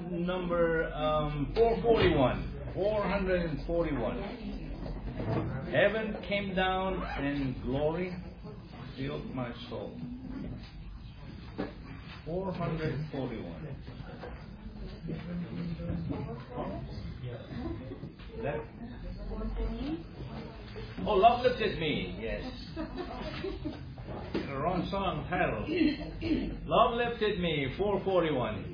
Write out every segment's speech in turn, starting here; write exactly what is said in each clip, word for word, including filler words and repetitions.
number um, four forty-one. four forty-one. Heaven came down and glory filled my soul. four forty-one. That? Oh, Love Lifted Me. Yes. The wrong song title. Love Lifted Me, four forty-one.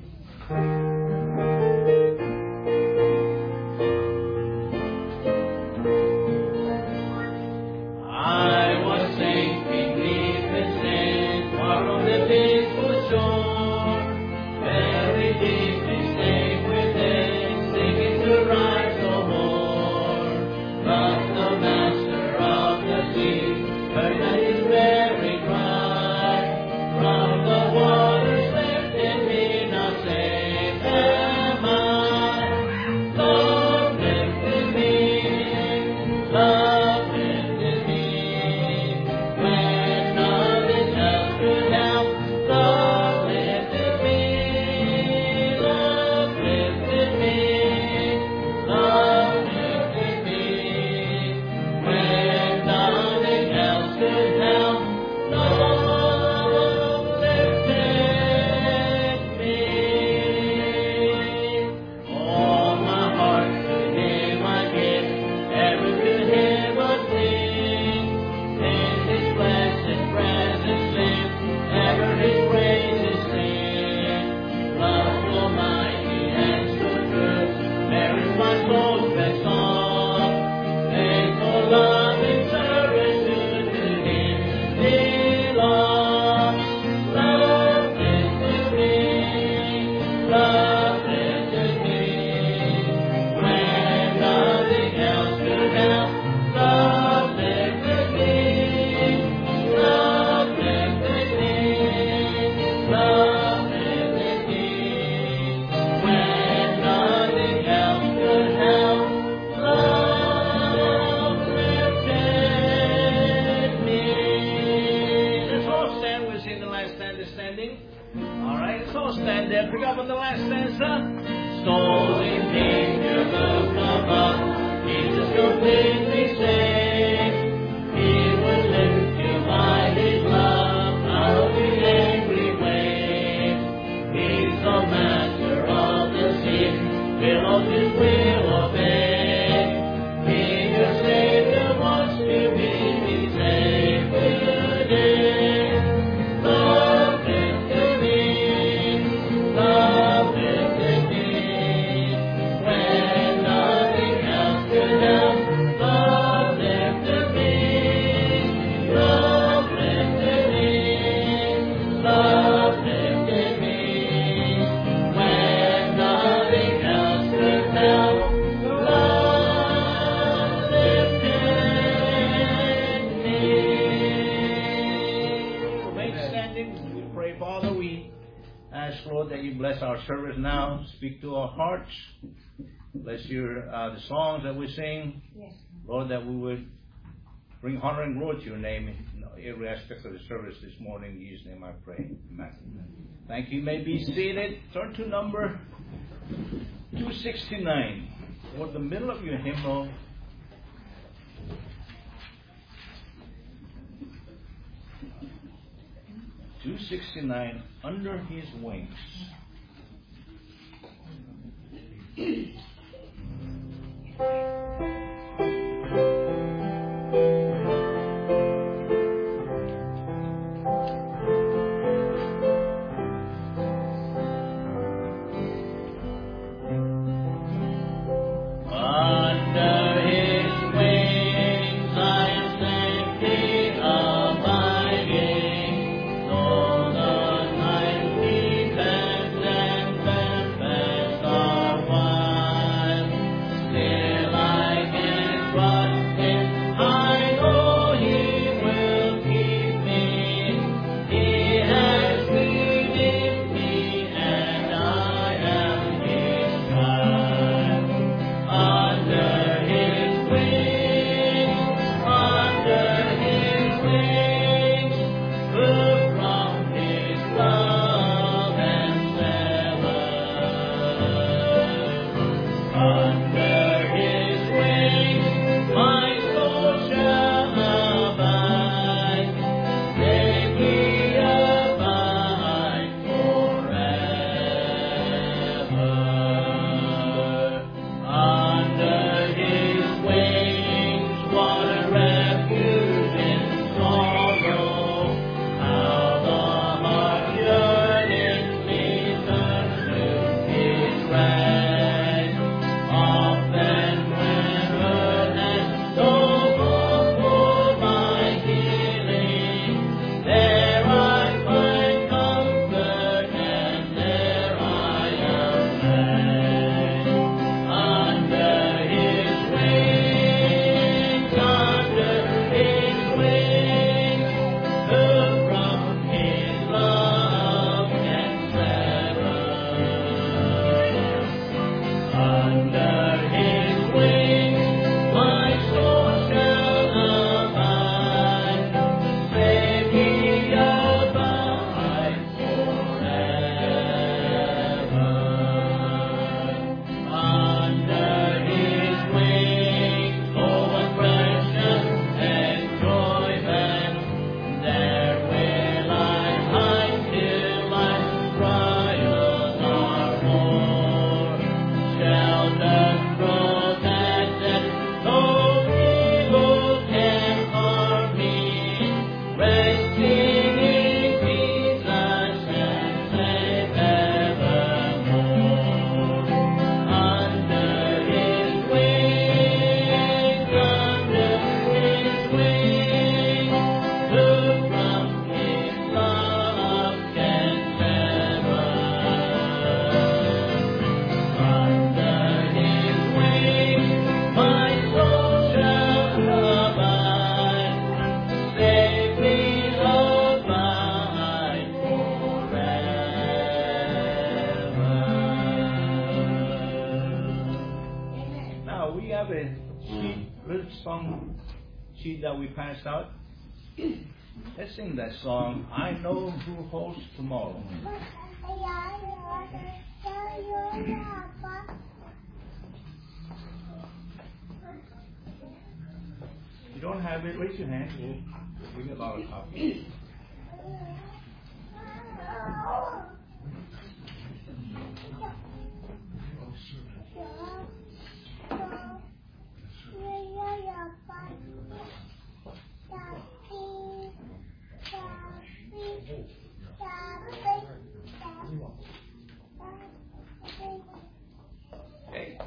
I was sinking deep in sin, far from the peaceful shore, very deeply stayed within, sinking to rise no more. But the master of the sea heard that his very cry, from the waters lifted me, now safe am I. Love lifted me, love lifted me, when nothing else could help. Love lifted me, love lifted me, love lifted me, when nothing else could help. Love lifted me. All my heart to Him I give, ever to Him I sing. In His blessed presence live, ever His praises sing. Love almighty and so true, merits my soul's best song. Faithful love and servitude to Him belong. Love lifted me, love lifted me, when nothing else could help. Love lifted me, love lifted me, love lifted me, when nothing else could help. Love lifted me. Let's all stand. We'll sing the last stanza standing. All right, let's all stand there. Pick up on the last stanza. Soul in danger, look above. Jesus completely safe. He will lift you by His love out of the angry wave. He's the master of the sea. Will of His will obey. He your Savior wants to be saved today. Love lifted me, love lifted me, when nothing else could help. Love lifted me, love lifted me, love lifted me, when nothing else could help. Love lifted me. Remain standing. We pray, Father. We ask, Lord, that you bless our service now. Speak to our hearts. Bless your uh, the songs that we sing. Lord, that we would bring honor and glory to your name in every aspect of the service this morning. In Jesus' name I pray. Amen. Thank you. You may be seated. Turn to number two sixty-nine. Toward the middle of your hymnal. two sixty-nine, Under His Wings. Under His wings I am safely abiding, though the night deep and tempest are wide. have a sheet, little song sheet that we passed out? Let's sing that song, I Know Who Holds Tomorrow. If you don't have it, raise your hand. We get a lot of copies. Okay.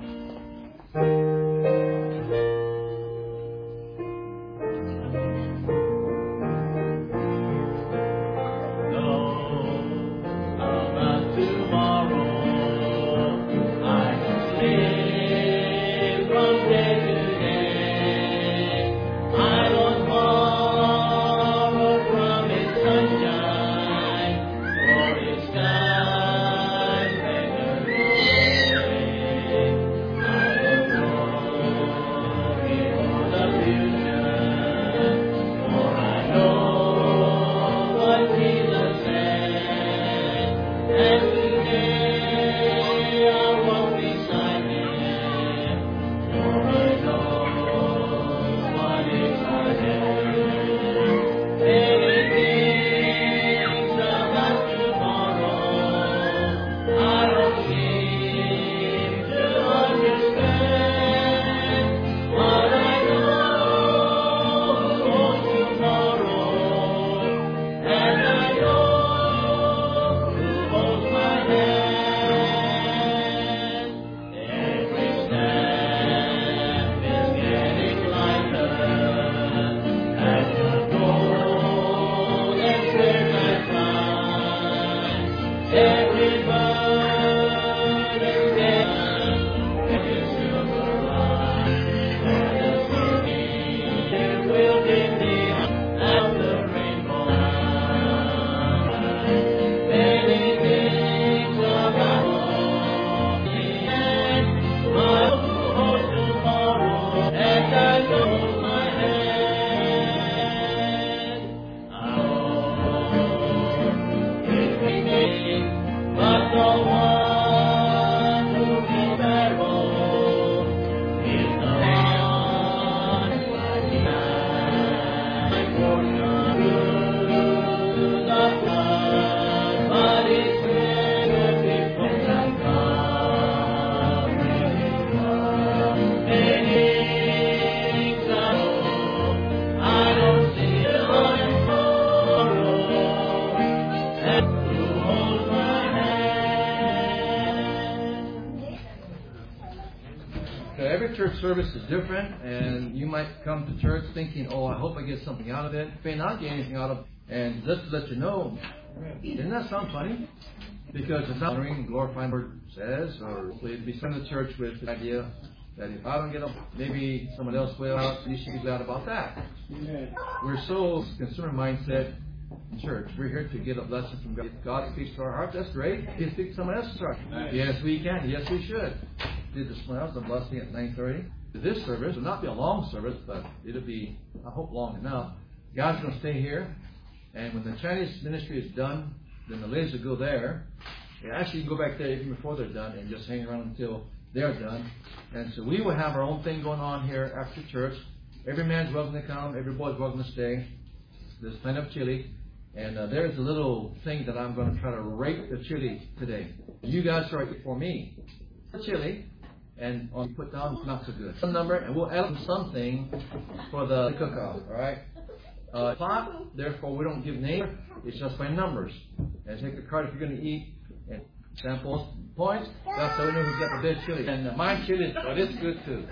Church service is different, and you might come to church thinking, oh, I hope I get something out of it. You may not get anything out of it. And just to let you know, doesn't that sound funny? Because it's not honoring and glorifying the Lord says, or it'd be sent to church with the idea that if I don't get up, maybe someone else will out, you should be glad about that. Amen. We're so consumer mindset in church. We're here to get a blessing from God. If God speaks to our heart, that's great. He can speak to someone else's heart. Nice. Yes, we can. Yes, we should. Did this one else, a blessing at nine thirty. This service will not be a long service, but it'll be, I hope, long enough. God's going to stay here, and when the Chinese ministry is done, then the ladies will go there. They actually go back there even before they're done and just hang around until they're done. And so we will have our own thing going on here after church. Every man's welcome to come. Every boy's welcome to stay. There's plenty of chili. And uh, there's a little thing that I'm going to try to rate the chili today. You guys are it for me. The chili. And I'll put down not so good. Some number, and we'll add something for the cook-off, all right? Uh, plot, therefore, we don't give names. It's just by numbers. And take a card if you're going to eat. And samples, points. That's how we know who's got the best chili. And uh, my chili, but it's good too.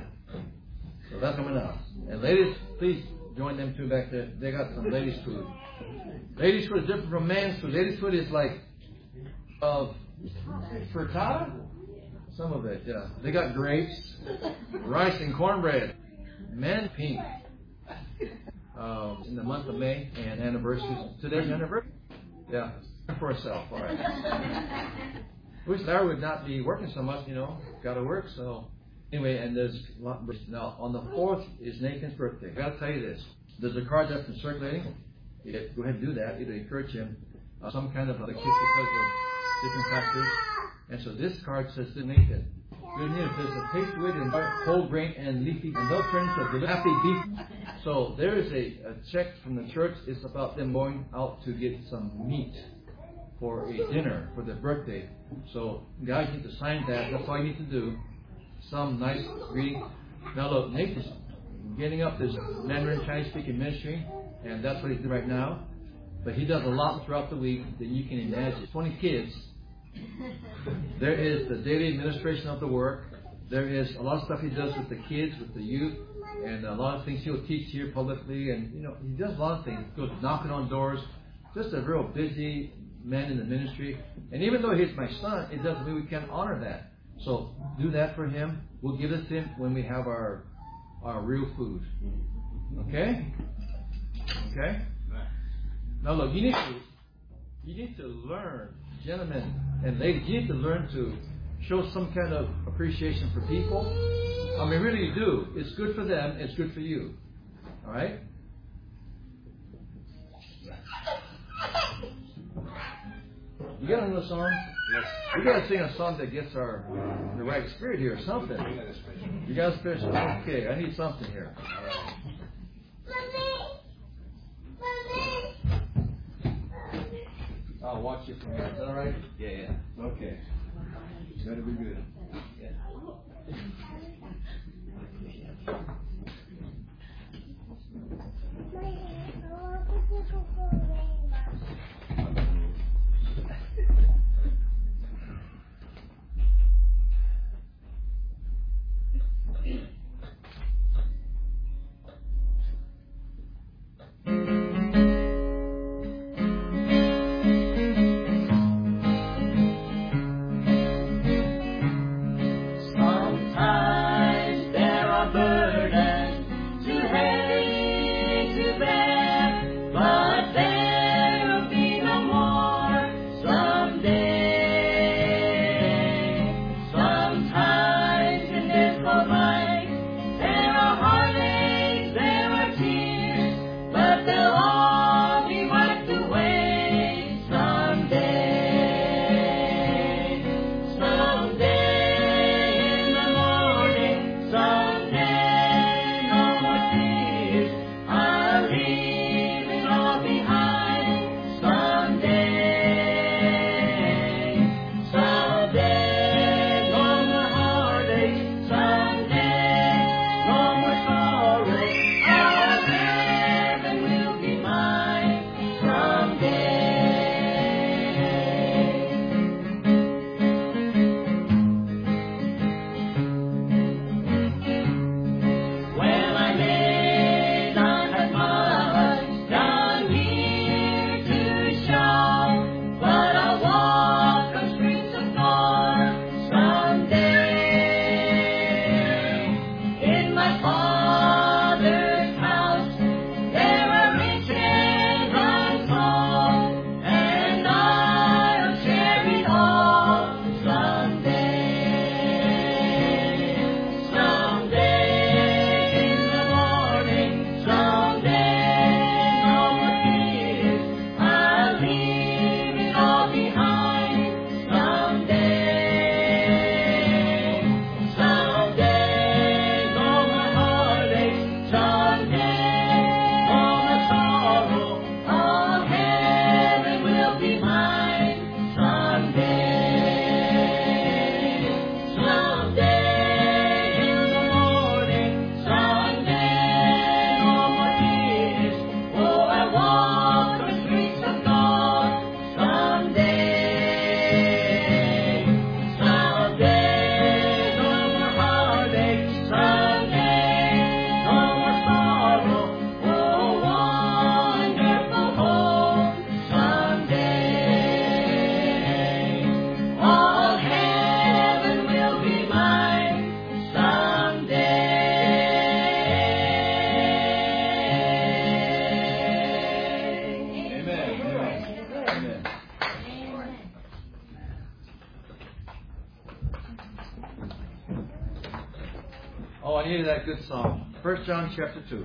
So that's coming out. And ladies, please join them too back there. They got some ladies' food. Ladies' food is different from men's food. Ladies' food is like uh, frittata. Some of it, yeah. They got grapes, rice, and cornbread. Men, pink. Um, in the month of May, and anniversary. Today's anniversary? Yeah. For herself, all right. Wish Larry would not be working so much, you know. Got to work, so Anyway, and there's a lot. Now, on the fourth is Nathan's birthday. I gotta tell you this. There's a card that's been circulating. It, go ahead and do that. It'll encourage him. Uh, some kind of other kick because of different factors. And so this card says to Nathan, good news, there's a taste with and whole grain and leafy and no friends of the happy beef. So there is a, a check from the church. It's about them going out to get some meat for a dinner for their birthday. So guys need to sign that. That's all you need to do. Some nice greeting. Now look, Nathan's getting up this Mandarin Chinese speaking ministry, and that's what he's doing right now. But he does a lot throughout the week that you can imagine. twenty kids. There is the daily administration of the work. There is a lot of stuff he does with the kids, with the youth, and a lot of things he'll teach here publicly. And you know, he does a lot of things. He goes knocking on doors. Just a real busy man in the ministry. And even though he's my son, it doesn't mean we can't honor that. So do that for him. We'll give it to him when we have our our real food. Okay? Okay? Now look, you need to you need to learn, gentlemen and ladies, you need to learn to show some kind of appreciation for people. I mean, really you do. It's good for them, it's good for you. Alright? You got another song? Yes. We gotta sing a song that gets our the right spirit here or something. You got a special? Okay, I need something here. I'll watch you from here. Is that all right? Yeah, yeah. Okay. Better be good. Oh, I needed that good song. First John chapter two.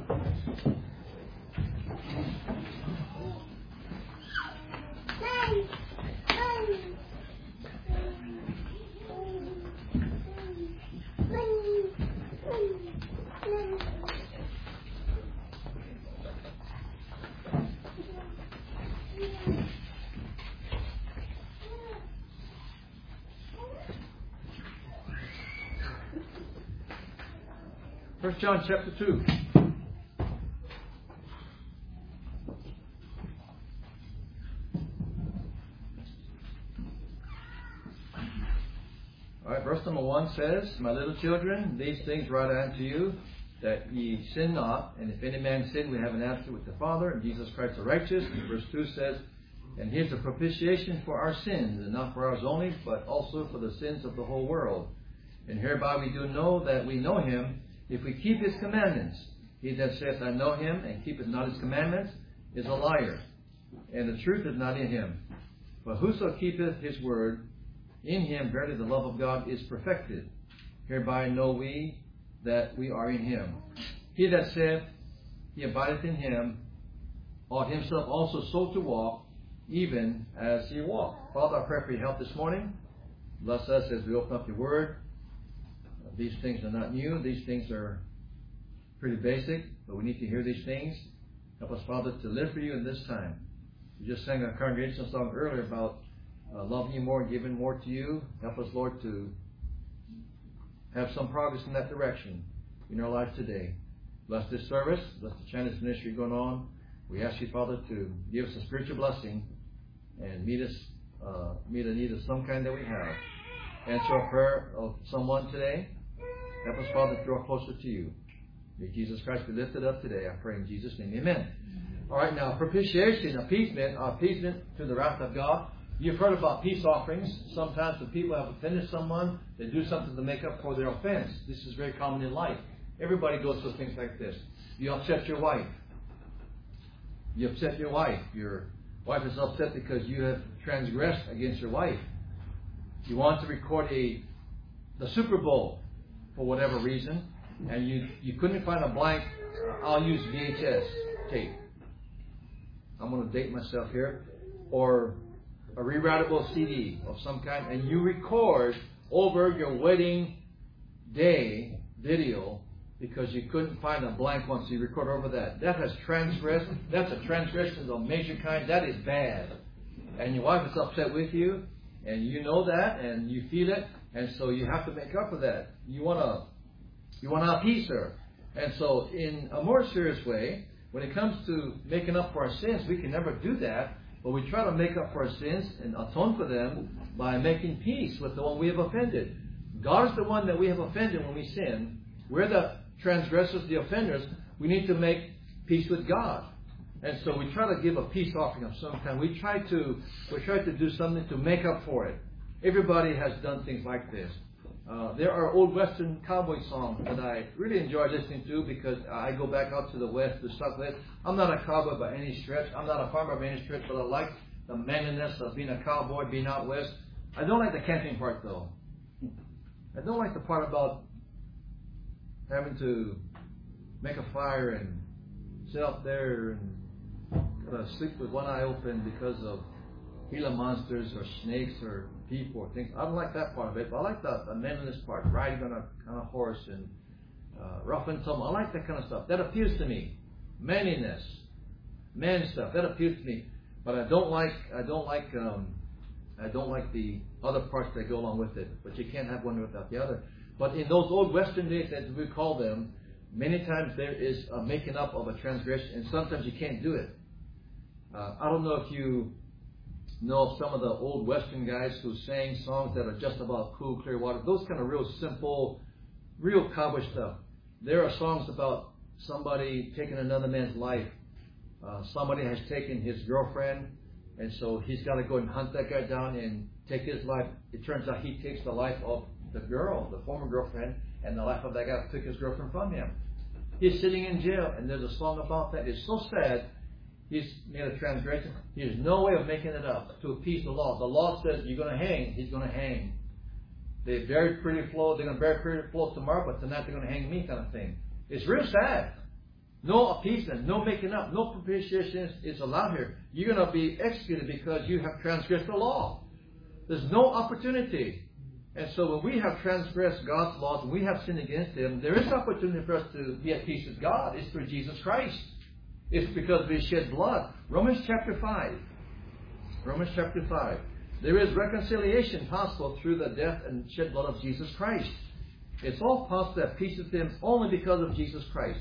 First John chapter two. All right, verse number one says, My little children, these things write I unto you, that ye sin not. And if any man sin, we have an advocate with the Father, and Jesus Christ the righteous. And verse two says, And here's a propitiation for our sins, and not for ours only, but also for the sins of the whole world. And hereby we do know that we know him, if we keep his commandments. He that saith, I know him, and keepeth not his commandments, is a liar, and the truth is not in him. But whoso keepeth his word, in him verily the love of God is perfected. Hereby know we that we are in him. He that saith, he abideth in him, ought himself also so to walk, even as he walked. Father, I pray for your help this morning. Bless us as we open up your word. These things are not new. These things are pretty basic, but we need to hear these things. Help us, Father, to live for you in this time. We just sang a congregational song earlier about uh, loving you more and giving more to you. Help us, Lord, to have some progress in that direction in our life today. Bless this service. Bless the Chinese ministry going on. We ask you, Father, to give us a spiritual blessing and meet us, uh, meet a need of some kind that we have. Answer a prayer of someone today. Help us, Father, to draw closer to you. May Jesus Christ be lifted up today. I pray in Jesus' name. Amen. All right, now, propitiation, appeasement, appeasement to the wrath of God. You've heard about peace offerings. Sometimes when people have offended someone, they do something to make up for their offense. This is very common in life. Everybody goes through things like this. You upset your wife. You upset your wife. Your wife is upset because you have transgressed against your wife. You want to record a the Super Bowl for whatever reason, and you, you couldn't find a blank, I'll use V H S tape. I'm going to date myself here. Or a rewritable C D of some kind, and you record over your wedding day video because you couldn't find a blank one, so you record over that. That has transgressed. That's a transgression of a major kind. That is bad. And your wife is upset with you, and you know that, and you feel it, and so you have to make up for that. You want to you want to appease her. And so in a more serious way, when it comes to making up for our sins, we can never do that, but we try to make up for our sins and atone for them by making peace with the one we have offended. God is the one that we have offended when we sin. We're the transgressors, the offenders. We need to make peace with God. And so we try to give a peace offering of some kind. We try to we try to do something to make up for it. Everybody has done things like this. Uh, there are old Western cowboy songs that I really enjoy listening to because I go back out to the West, the Southwest. I'm not a cowboy by any stretch. I'm not a farmer by any stretch, but I like the manliness of being a cowboy, being out West. I don't like the camping part, though. I don't like the part about having to make a fire and sit up there and uh, sleep with one eye open because of Gila monsters or snakes or people or things. I don't like that part of it, but I like the, the manliness part, riding on a, on a horse and uh, rough and tumble. I like that kind of stuff. That appeals to me. Manliness, man stuff. That appeals to me. But I don't like I don't like um, I don't like the other parts that go along with it. But you can't have one without the other. But in those old Western days, as we call them, many times there is a making up of a transgression, and sometimes you can't do it. Uh, I don't know if you know of some of the old Western guys who sang songs that are just about cool, clear water. Those kind of real simple, real cowboy stuff. There are songs about somebody taking another man's life. Uh, somebody has taken his girlfriend, and so he's got to go and hunt that guy down and take his life. It turns out he takes the life of the girl, the former girlfriend, and the life of that guy who took his girlfriend from him. He's sitting in jail, and there's a song about that. It's so sad. He's made a transgression. There's no way of making it up to appease the law. The law says you're going to hang. He's going to hang. They buried pretty clothes. They're going to bury pretty clothes tomorrow, but tonight they're going to hang me, kind of thing. It's real sad. No appeasement, no making up, no propitiation is allowed here. You're going to be executed because you have transgressed the law. There's no opportunity. And so when we have transgressed God's laws and we have sinned against Him, there is opportunity for us to be at peace with God. It's through Jesus Christ. It's because we shed blood. Romans chapter five. Romans chapter five. There is reconciliation possible through the death and shed blood of Jesus Christ. It's all possible to have peace with Him only because of Jesus Christ.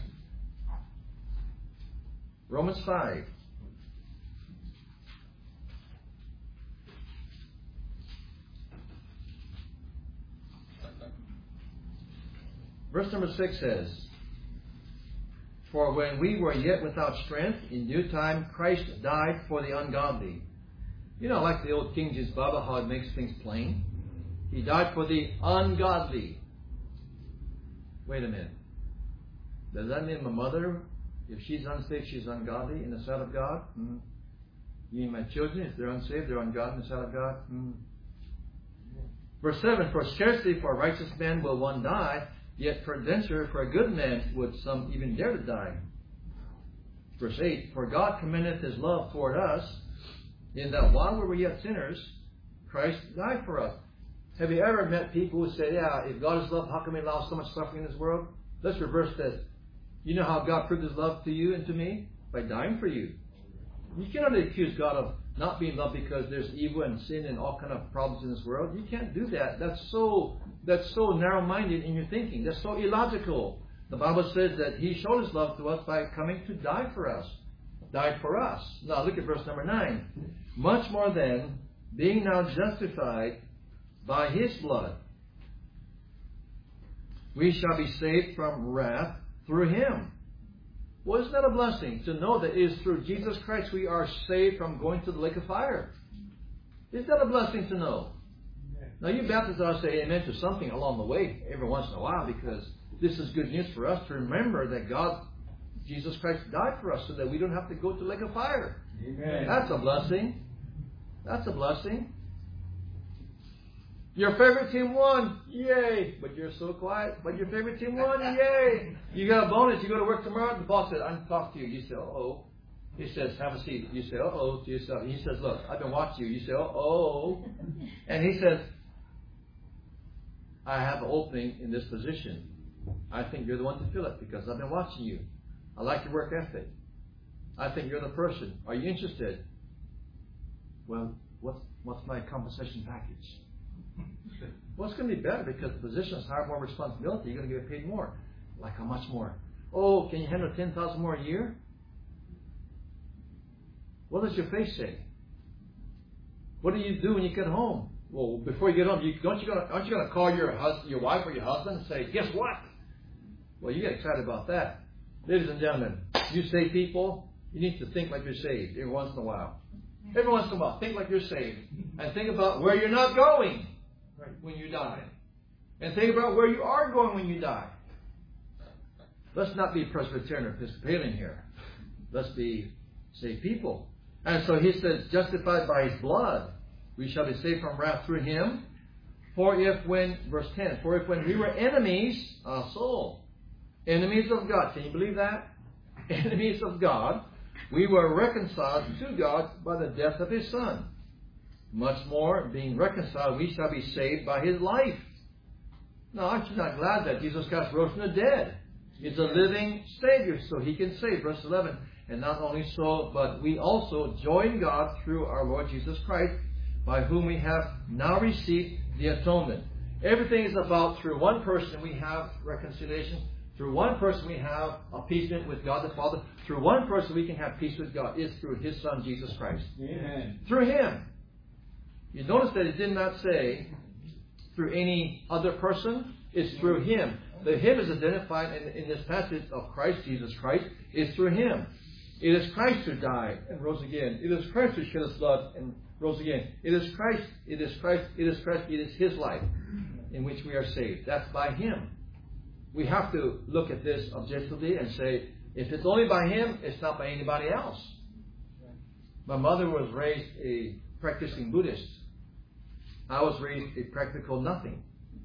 Romans five. Verse number six says, "For when we were yet without strength, in due time Christ died for the ungodly." You know, like the old King James Bible, how it makes things plain. He died for the ungodly. Wait a minute. Does that mean my mother, if she's unsaved, she's ungodly in the sight of God? Mm. You mean my children, if they're unsaved, they're ungodly in the sight of God? Mm. Verse seven, "For scarcely for a righteous man will one die, yet peradventure for a good man would some even dare to die." Verse eight, "For God commendeth His love toward us, in that while we were yet sinners, Christ died for us." Have you ever met people who say, "Yeah, if God is love, how come He allows so much suffering in this world?" Let's reverse this. You know how God proved His love to you and to me? By dying for you. You cannot accuse God of not being loved because there's evil and sin and all kind of problems in this world. You can't do that. That's so that's so narrow-minded in your thinking. That's so illogical. The Bible says that He showed His love to us by coming to die for us. Died for us. Now look at verse number nine. "Much more then, being now justified by His blood, we shall be saved from wrath through Him." Well, isn't that a blessing to know that it is through Jesus Christ we are saved from going to the lake of fire? Isn't that a blessing to know? Now you Baptists ought to say amen to something along the way every once in a while, because this is good news for us to remember that God, Jesus Christ died for us so that we don't have to go to the lake of fire. Amen. That's a blessing. That's a blessing. Your favorite team won. Yay. But you're so quiet. But your favorite team won. Yay. You got a bonus. You go to work tomorrow. The boss said, "I'm talking to you." You say, "Uh-oh." He says, "Have a seat." You say, "Uh-oh," to yourself. He says, "Look, I've been watching you." You say, "Uh-oh." And he says, "I have an opening in this position. I think you're the one to fill it because I've been watching you. I like your work ethic. I think you're the person. Are you interested?" Well, what's, what's my compensation package? Well, it's going to be better because the position is higher, more responsibility. You're going to get paid more. Like how much more? "Oh, can you handle ten thousand more a year?" What does your face say? What do you do when you get home? Well, before you get home, you, don't you gonna, aren't you going to call your hus- your wife or your husband and say, "Guess what?" Well, you get excited about that. Ladies and gentlemen, you saved people, you need to think like you're saved every once in a while. Every once in a while, think like you're saved. And think about where you're not going when you die. And think about where you are going when you die. Let's not be Presbyterian or Episcopalian here. Let's be saved people. And so he says, "Justified by His blood, we shall be saved from wrath through Him. For if when," verse ten, "for if when we were enemies," our soul, enemies of God. Can you believe that? Enemies of God, "we were reconciled to God by the death of His Son. Much more, being reconciled, we shall be saved by His life." Now, aren't you not glad that Jesus Christ rose from the dead? He's a living Savior, so He can save. Verse eleven, "And not only so, but we also join God through our Lord Jesus Christ, by whom we have now received the atonement." Everything is about through one person we have reconciliation. Through one person we have appeasement with God the Father. Through one person we can have peace with God. It's through His Son, Jesus Christ. Amen. Through Him. You notice that it did not say through any other person. It's through Him. The Him is identified in, in this passage of Christ, Jesus Christ. It's through Him. It is Christ who died and rose again. It is Christ who shed His blood and rose again. It is Christ. It is Christ. It is Christ. It is His life in which we are saved. That's by Him. We have to look at this objectively and say, if it's only by Him, it's not by anybody else. My mother was raised a practicing Buddhist. I was raised a practical nothing.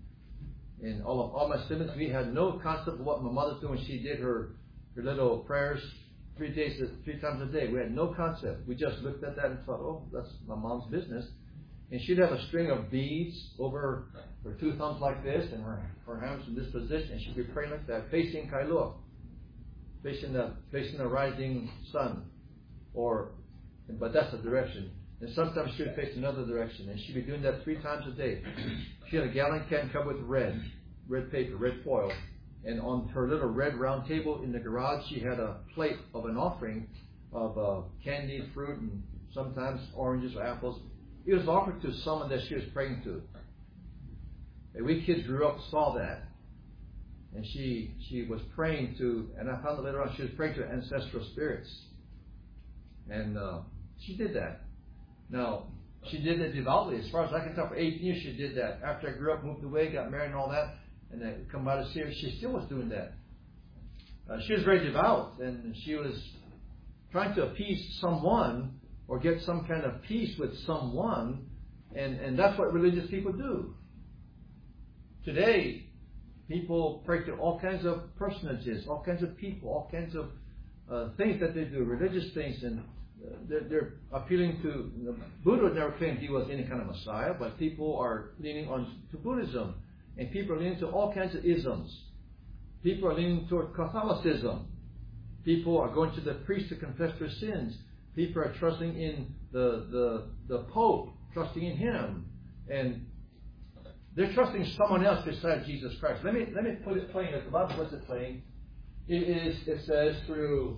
And all of all my siblings, we had no concept of what my mother did when she did her her little prayers three days, three times a day. We had no concept. We just looked at that and thought, oh, that's my mom's business. And she'd have a string of beads over her two thumbs like this, and her her hands in this position, and she'd be praying like that, facing Kailua, facing the facing the rising sun, or but that's the direction. And sometimes she would face another direction, and she'd be doing that three times a day. She had a gallon can covered with red, red paper, red foil. And on her little red round table in the garage, she had a plate of an offering of uh, candied fruit and sometimes oranges or apples. It was offered to someone that she was praying to. And we kids grew up, saw that. And she she was praying to, and I found out later on, she was praying to ancestral spirits. And uh, she did that. Now, she did it devoutly. As far as I can tell, for eighteen years she did that. After I grew up, moved away, got married and all that, and I come out of Syria, she still was doing that. Uh, she was very devout, and she was trying to appease someone or get some kind of peace with someone, and, and that's what religious people do. Today, people pray to all kinds of personages, all kinds of people, all kinds of uh, things that they do, religious things, and uh, they're, they're appealing to, you know, Buddha never claimed he was any kind of Messiah, but people are leaning on to Buddhism, and people are leaning to all kinds of isms. People are leaning toward Catholicism. People are going to the priest to confess their sins. People are trusting in the, the, the Pope, trusting in him, and they're trusting someone else besides Jesus Christ. Let me let me put it plain. If the Bible puts it plain, it is it says through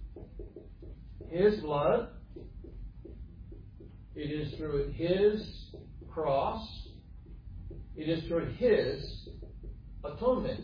His blood, it is through His cross, it is through His atonement.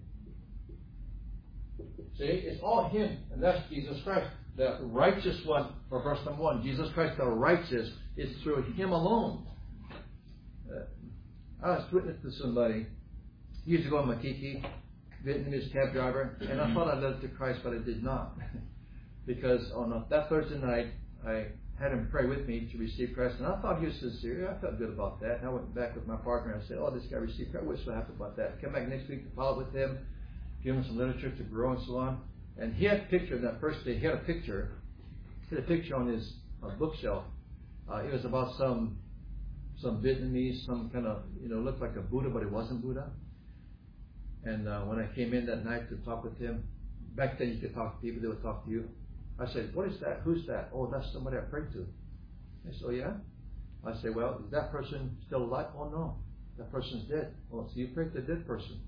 See, it's all Him, and that's Jesus Christ, the righteous one. For verse number one, Jesus Christ, the righteous, is through Him alone. Uh, I was witness to somebody. He used to go on Makiki, Vietnamese cab driver, and I thought I led to Christ, but I did not. Because on a, that Thursday night, I had him pray with me to receive Christ, and I thought he was sincere. I felt good about that. And I went back with my partner and I said, oh, this guy received Christ. We're so happy about that. Come back next week to follow with him, give him some literature to grow and so on. And he had a picture that first day. He had a picture. He had a picture on his uh, bookshelf. Uh, it was about some some Vietnamese, some kind of, you know, looked like a Buddha, but it wasn't Buddha. And uh, when I came in that night to talk with him, back then you could talk to people, they would talk to you. I said, what is that? Who's that? Oh, that's somebody I prayed to. They said, oh, yeah? I said, well, is that person still alive? Oh, no. That person's dead. Oh, so you prayed to a dead person.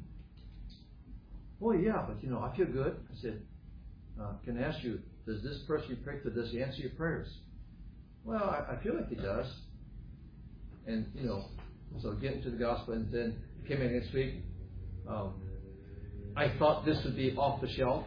Oh, yeah, but, you know, I feel good. I said, uh, can I ask you, does this person you prayed to, does he answer your prayers? Well, I, I feel like he does. And, you know, so get into the gospel, and then came in next week. Um, I thought this would be off the shelf.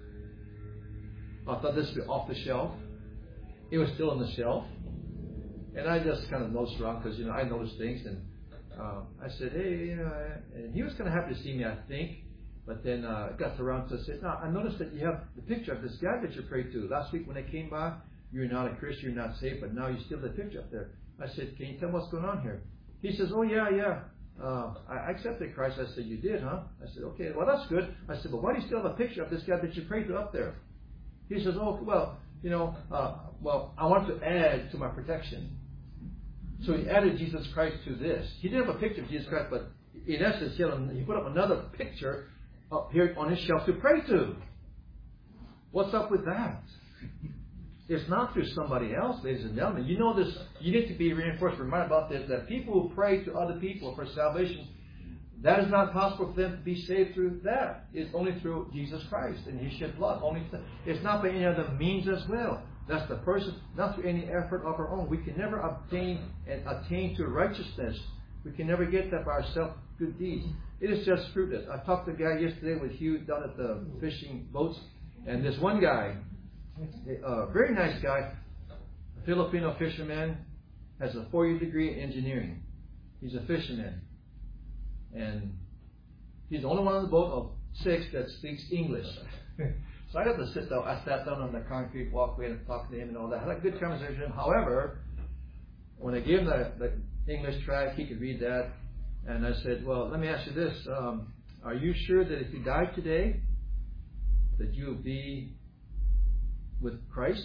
I thought this would be off the shelf. It was still on the shelf. And I just kind of nosed around because, you know, I noticed things. And uh, I said, hey, you know, and he was kind of happy to see me, I think. But then uh, I got around to I said, no, I noticed that you have the picture of this guy that you prayed to. Last week when I came by, you're not a Christian, you're not saved, but now you still have the picture up there. I said, can you tell me what's going on here? He says, oh, yeah, yeah. Uh, I accepted Christ. I said, you did, huh? I said, okay, well, that's good. I said, but why do you still have a picture of this guy that you prayed to up there? He says, oh, well, you know, uh, well, I want to add to my protection. So he added Jesus Christ to this. He didn't have a picture of Jesus Christ, but in essence, he, had a, he put up another picture up here on his shelf to pray to. What's up with that? It's not through somebody else, ladies and gentlemen. You know this. You need to be reinforced, reminded about this, that people who pray to other people for salvation, that is not possible for them to be saved through that. It's only through Jesus Christ and His shed blood. Only th- it's not by any other means as well. That's the person, not through any effort of our own. We can never obtain and attain to righteousness. We can never get that by ourselves, good deeds. It is just fruitless. I talked to a guy yesterday with Hugh down at the fishing boats, and this one guy, a very nice guy, a Filipino fisherman, has a four-year degree in engineering. He's a fisherman. And he's the only one on the boat of six that speaks English. So I got to sit down. I sat down on the concrete walkway and talked to him and all that. I had a good conversation. However, when I gave him the, the English track, he could read that. And I said, well, let me ask you this. Um, are you sure that if you died today, that you will be with Christ?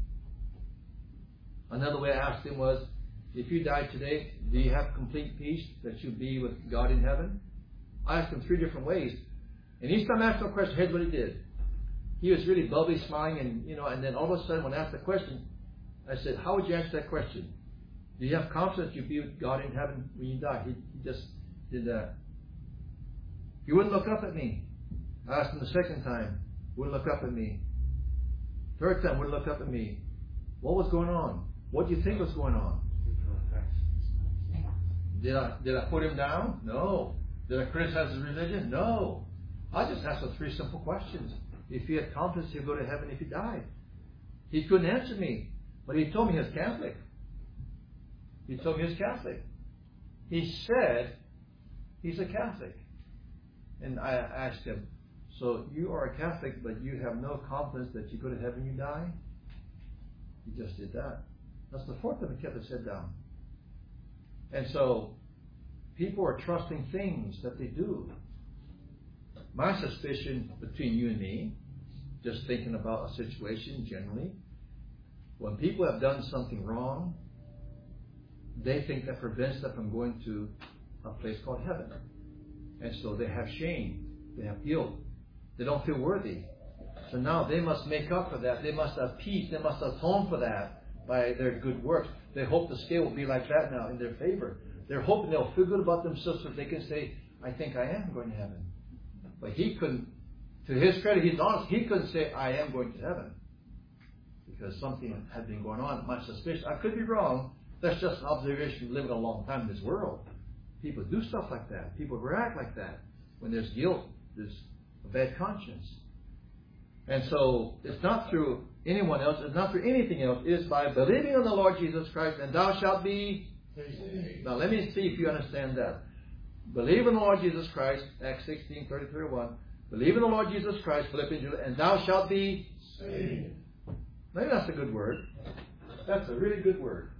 Another way I asked him was, if you died today, do you have complete peace that you'll be with God in heaven? I asked him three different ways. And each time I asked him a question, here's what he did. He was really bubbly, smiling, and you know, and then all of a sudden when I asked the question, I said, how would you answer that question? Do you have confidence you'll be with God in heaven when you die? He, he just did that. He wouldn't look up at me. I asked him the second time. Wouldn't look up at me. Third time, wouldn't look up at me. What was going on? What do you think was going on? Did I did I put him down? No. Did I criticize his religion? No. I just asked him three simple questions. If he had confidence he'd go to heaven if he died. He couldn't answer me. But he told me he was Catholic. He told me he was Catholic. He said he's a Catholic. And I asked him, so you are a Catholic, but you have no confidence that you go to heaven when you die? He just did that. That's the fourth time he kept his head down. And so, people are trusting things that they do. My suspicion between you and me, just thinking about a situation generally, when people have done something wrong, they think that prevents them from going to a place called heaven. And so they have shame, they have guilt, they don't feel worthy. So now they must make up for that. They must have peace. They must atone for that by their good works. They hope the scale will be like that now in their favor. They're hoping they'll feel good about themselves so they can say, I think I am going to heaven. But he couldn't, to his credit, he's honest, he couldn't say, I am going to heaven. Because something had been going on. My suspicion, I could be wrong. That's just an observation living a long time in this world. People do stuff like that. People react like that. When there's guilt, there's a bad conscience. And so, it's not through anyone else, it's not through anything else, it is by believing on the Lord Jesus Christ, and thou shalt be saved. Now let me see if you understand that. Believe in the Lord Jesus Christ, Acts sixteen, thirty, thirty-one. Believe in the Lord Jesus Christ, Philippians, and thou shalt be saved. Maybe that's a good word. That's a really good word.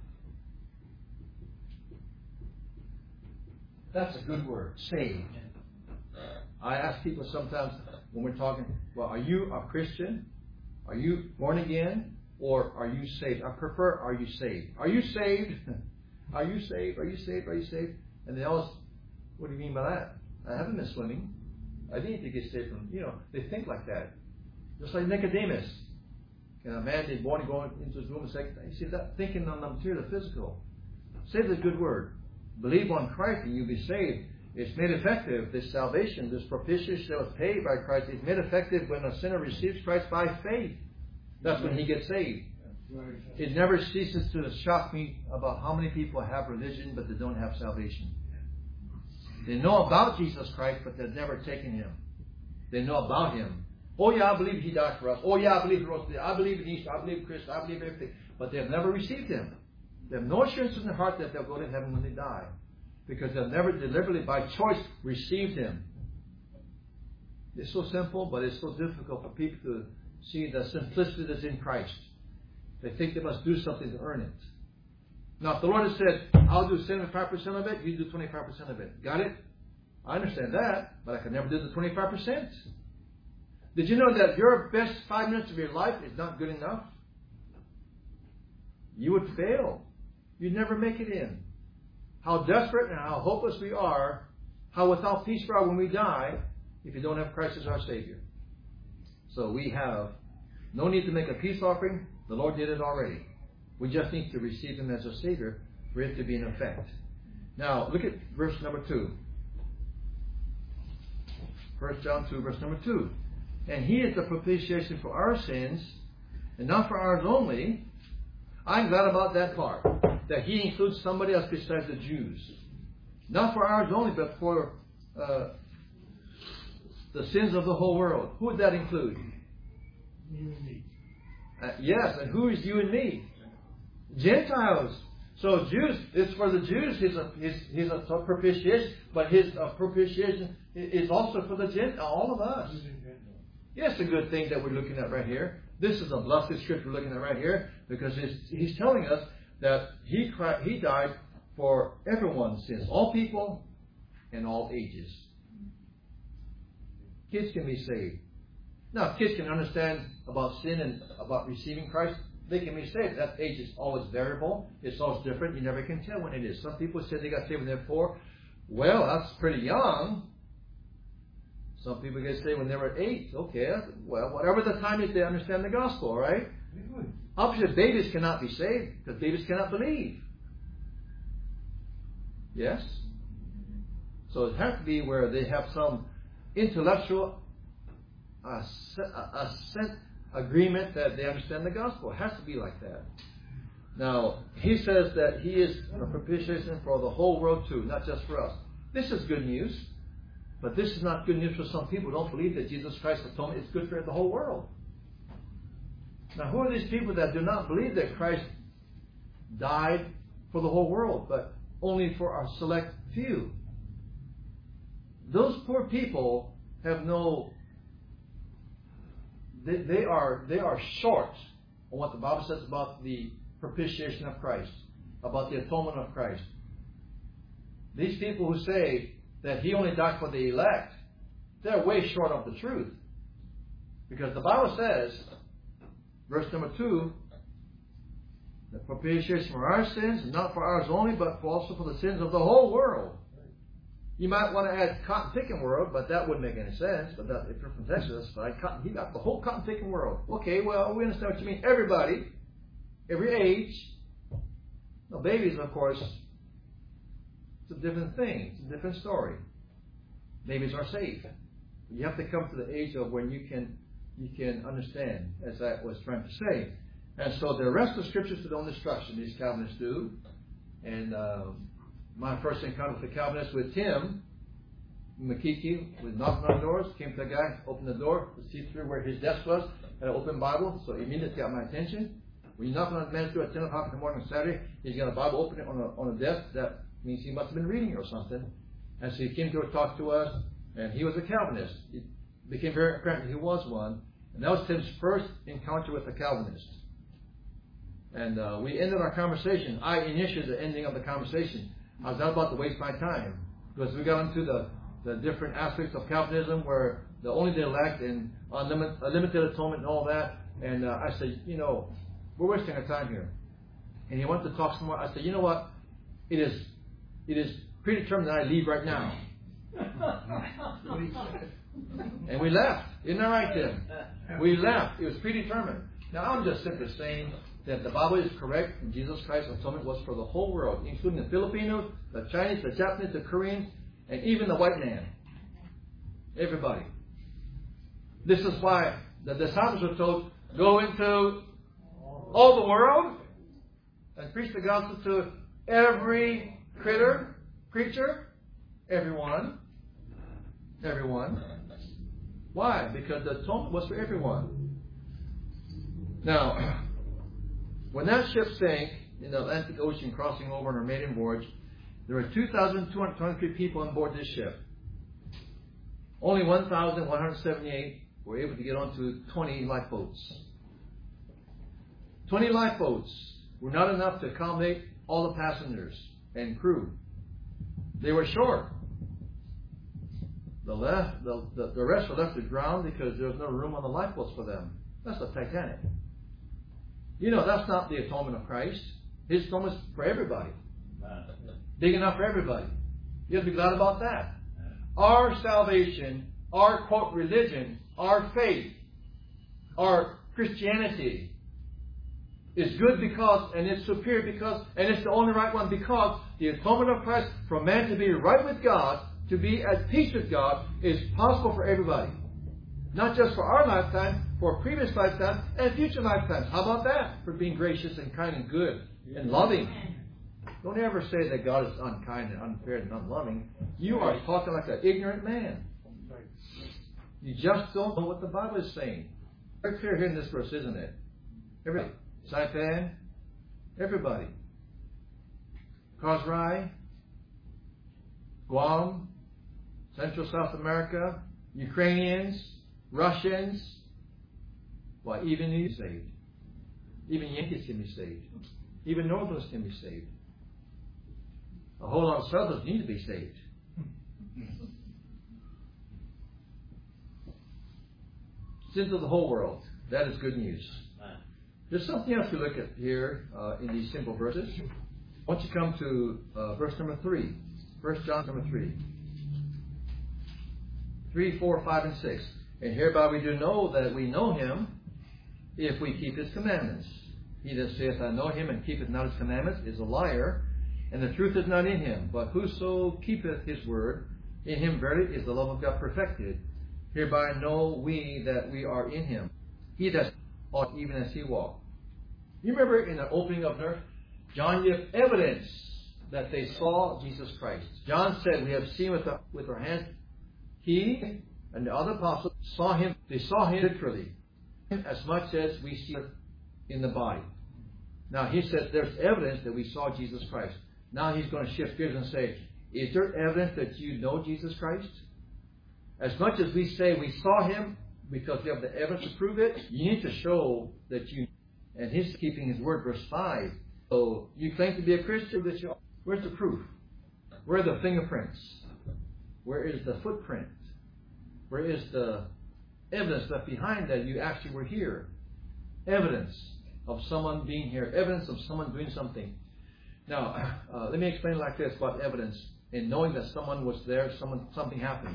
That's a good word. Saved. I ask people sometimes when we're talking, well, are you a Christian? Are you born again? Or are you saved? I prefer, are you saved? Are you saved? Are you saved? Are you saved? Are you saved? And they always, what do you mean by that? I haven't been swimming. I need to get saved from, you know, they think like that. Just like Nicodemus. Can a man be born and go into his room and say, you see that thinking on the material, the physical. Saved is a good word. Believe on Christ and you'll be saved. It's made effective, this salvation, this propitiation that was paid by Christ, is made effective when a sinner receives Christ by faith. That's when he gets saved. It never ceases to shock me about how many people have religion but they don't have salvation. They know about Jesus Christ but they've never taken Him. They know about Him. Oh yeah, I believe He died for us. Oh yeah, I believe He rose today. I believe in Easter. I believe in Christ. I believe in everything. But they have never received Him. They have no assurance in their heart that they'll go to heaven when they die. Because they've never deliberately, by choice, received Him. It's so simple, but it's so difficult for people to see the simplicity that's in Christ. They think they must do something to earn it. Now, if the Lord has said, I'll do seventy-five percent of it, you do twenty-five percent of it. Got it? I understand that, but I can never do the twenty-five percent. Did you know that your best five minutes of your life is not good enough? You would fail. You'd never make it in. How desperate and how hopeless we are, how without peace we are when we die, if you don't have Christ as our Savior. So we have no need to make a peace offering. The Lord did it already. We just need to receive Him as a Savior for it to be in effect. Now, look at verse number two. First John two, verse number two. And He is the propitiation for our sins, and not for ours only. I'm glad about that part. That He includes somebody else besides the Jews. Not for ours only, but for uh, the sins of the whole world. Who would that include? You and me. Uh, yes, and who is you and me? Gentiles. So Jews, it's for the Jews, His, his, his uh, propitiation, but His uh, propitiation is also for the Gentiles, all of us. Yes, it's a good thing that we're looking at right here. This is a blessed scripture we're looking at right here, because He's telling us that he, he died for everyone's sins. All people, in all ages. Kids can be saved. Now, kids can understand about sin and about receiving Christ. They can be saved. That age is always variable. It's always different. You never can tell when it is. Some people say they got saved when they're four. Well, that's pretty young. Some people get saved when they were eight. Okay, well, whatever the time is, they understand the gospel, right? Obviously, babies cannot be saved because babies cannot believe. Yes? So it has to be where they have some intellectual uh, assent, agreement that they understand the gospel. It has to be like that. Now, he says that he is a propitiation for the whole world too, not just for us. This is good news, but this is not good news for some people who don't believe that Jesus Christ's atonement is good for the whole world. Now, who are these people that do not believe that Christ died for the whole world, but only for a select few? Those poor people have no... They, they are they are short on what the Bible says about the propitiation of Christ, about the atonement of Christ. These people who say that He only died for the elect, they're way short of the truth. Because the Bible says, verse number two, the propitiation for our sins, not for ours only, but for also for the sins of the whole world. You might want to add cotton picking world, but that wouldn't make any sense. But that, if you're from Texas, that's fine. Cotton, he got the whole cotton picking world. Okay, well, we understand what you mean. Everybody, every age. Now, babies, of course, it's a different thing. It's a different story. Babies are safe. You have to come to the age of when you can you can understand, as I was trying to say. And so the rest of the scriptures to their own destruction, these Calvinists do. And uh, my first encounter with the Calvinists with Tim McKeekey was knocking on doors, came to the guy, opened the door, to see through where his desk was, had an open Bible, so he immediately got my attention. When you knock on a man's door at ten o'clock in the morning on Saturday, he's got a Bible open on a, on a desk. That means he must have been reading or something. And so he came to talk to us, and he was a Calvinist. It became very apparent that he was one. And that was Tim's first encounter with a Calvinist. And uh, we ended our conversation. I initiated the ending of the conversation. I was not about to waste my time, because we got into the, the different aspects of Calvinism, where the only the elect and unlimited, unlimited atonement and all that. And uh, I said, you know, we're wasting our time here. And he wanted to talk some more. I said, you know what? It is it is predetermined that I leave right now. And we left. Isn't that right, Tim? We left. It was predetermined. Now, I'm just simply saying that the Bible is correct, and Jesus Christ's atonement was for the whole world, including the Filipinos, the Chinese, the Japanese, the Koreans, and even the white man. Everybody. This is why the disciples were told, go into all the world and preach the gospel to every critter, creature, everyone. Everyone. Why? Because the atonement was for everyone. Now, when that ship sank in the Atlantic Ocean, crossing over on her maiden voyage, there were two thousand two hundred twenty-three people on board this ship. Only one thousand one hundred seventy-eight were able to get onto twenty lifeboats. twenty lifeboats were not enough to accommodate all the passengers and crew. They were short. The, left, the, the, the rest were left to drown because there was no room on the lifeboats for them. That's the Titanic. You know, that's not the atonement of Christ. His atonement is for everybody. Big enough for everybody. You have to be glad about that. Our salvation, our, quote, religion, our faith, our Christianity is good because, and it's superior because, and it's the only right one because the atonement of Christ for man to be right with God, to be at peace with God, is possible for everybody. Not just for our lifetime, for previous lifetime, and future lifetimes. How about that? For being gracious and kind and good and loving. Don't ever say that God is unkind and unfair and unloving. You are talking like an ignorant man. You just don't know what the Bible is saying. Very clear here in this verse, isn't it? Everybody. Saipan, everybody. Kosrae, Guam, Central South America, Ukrainians, Russians. Why, even you saved. Even Yankees can be saved. Even Northerners can be saved. A whole lot of Southerners need to be saved. Sins of the whole world. That is good news. There's something else to look at here uh, in these simple verses. Once you come to uh, verse number three, First John number three, three, four, five, and six. And hereby we do know that we know Him, if we keep His commandments. He that saith, I know Him, and keepeth not His commandments, is a liar, and the truth is not in him. But whoso keepeth His word, in him verily is the love of God perfected. Hereby know we that we are in Him. He that ought even as He walked. You remember in the opening of earth, John gave evidence that they saw Jesus Christ. John said, we have seen with, the, with our hands. He and the other apostles saw Him. They saw Him literally, as much as we see it in the body. Now he said there's evidence that we saw Jesus Christ. Now he's going to shift gears and say, is there evidence that you know Jesus Christ? As much as we say we saw Him because we have the evidence to prove it, you need to show that you. And He's keeping His word, verse five. So you claim to be a Christian, that you. Where's the proof? Where are the fingerprints? Where is the footprint? Where is the evidence left behind that you actually were here? Evidence of someone being here. Evidence of someone doing something. Now, uh, let me explain it like this about evidence. In knowing that someone was there, someone something happened.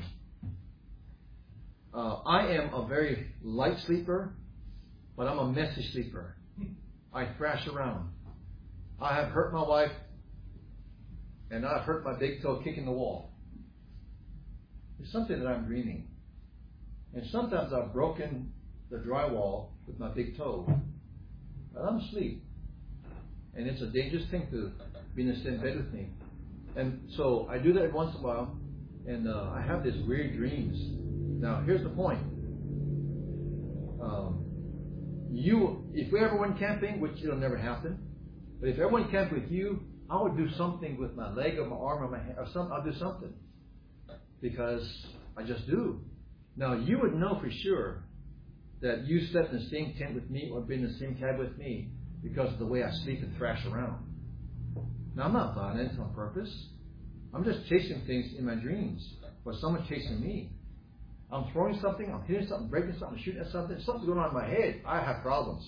Uh, I am a very light sleeper, but I'm a messy sleeper. I thrash around. I have hurt my wife, and I've hurt my big toe kicking the wall. It's something that I'm dreaming. And sometimes I've broken the drywall with my big toe. But I'm asleep. And it's a dangerous thing to be in the same bed with me. And so I do that once in a while, and uh, I have these weird dreams. Now, here's the point. Um, you, if we ever went camping, which it'll never happen, but if everyone camped with you, I would do something with my leg or my arm or my hand, or some, I'll do something. Because I just do. Now, you would know for sure that you slept in the same tent with me or been in the same cabin with me because of the way I sleep and thrash around. Now, I'm not violent on purpose. I'm just chasing things in my dreams. Or someone's chasing me. I'm throwing something, I'm hitting something, breaking something, shooting at something. Something's going on in my head. I have problems.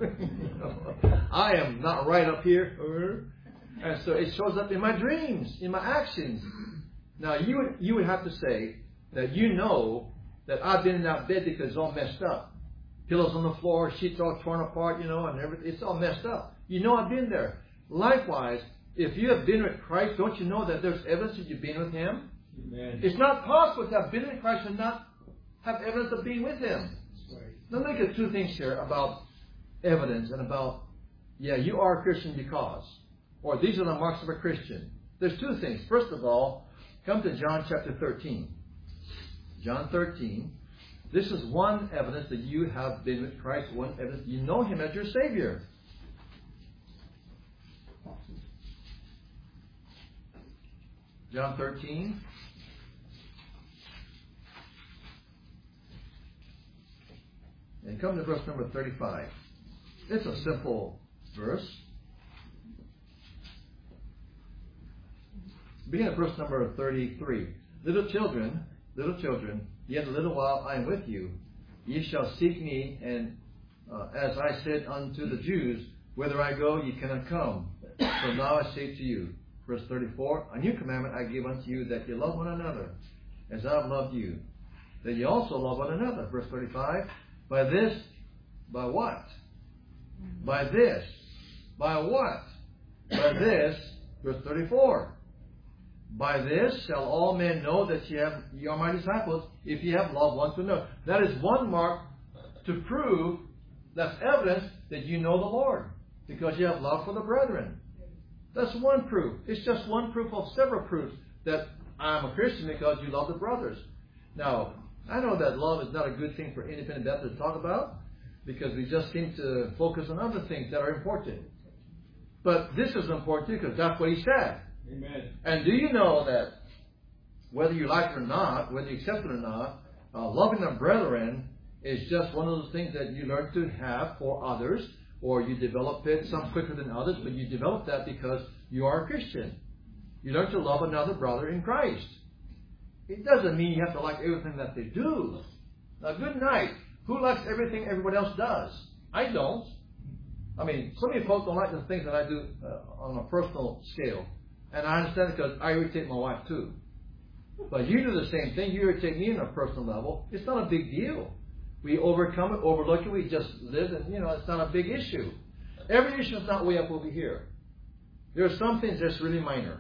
I am not right up here. And so it shows up in my dreams, in my actions. Now, you would, you would have to say that you know that I've been in that bed because it's all messed up. Pillows on the floor, sheets all torn apart, you know, and everything. It's all messed up. You know I've been there. Likewise, if you have been with Christ, don't you know that there's evidence that you've been with Him? Amen. It's not possible to have been with Christ and not have evidence of being with Him. Right. Let me look at two things here about evidence and about, yeah, you are a Christian because, or these are the marks of a Christian. There's two things. First of all, come to John chapter thirteen. John thirteen. This is one evidence that you have been with Christ. One evidence you know Him as your Savior. John thirteen. And come to verse number thirty-five. It's a simple verse. Begin at verse number thirty-three. Little children, little children, yet a little while I am with you. Ye shall seek me, and uh, as I said unto the Jews, whither I go, ye cannot come. So now I say to you, verse thirty-four, a new commandment I give unto you, that ye love one another, as I have loved you, that ye also love one another. Verse thirty-five, by this, by what? By this. By what? By this, verse thirty-four. By this shall all men know that ye, have, ye are my disciples, if ye have love one to another. That is one mark to prove, that's evidence that you know the Lord, because you have love for the brethren. That's one proof. It's just one proof of several proofs that I'm a Christian because you love the brothers. Now, I know that love is not a good thing for independent Baptists to talk about, because we just seem to focus on other things that are important. But this is important because that's what He said. Amen. And do you know that whether you like it or not, whether you accept it or not, uh, loving the brethren is just one of those things that you learn to have for others, or you develop it some quicker than others, but you develop that because you are a Christian. You learn to love another brother in Christ. it doesn't mean you have to like everything that they do. Now, good night. Who likes everything everyone else does? I don't. I mean, some of you folks don't like the things that I do uh, on a personal scale. And I understand it because I irritate my wife too. But you do the same thing. You irritate me on a personal level. It's not a big deal. We overcome it, overlook it. We just live, and you know, it's not a big issue. Every issue is not way up over here. There are some things that's really minor.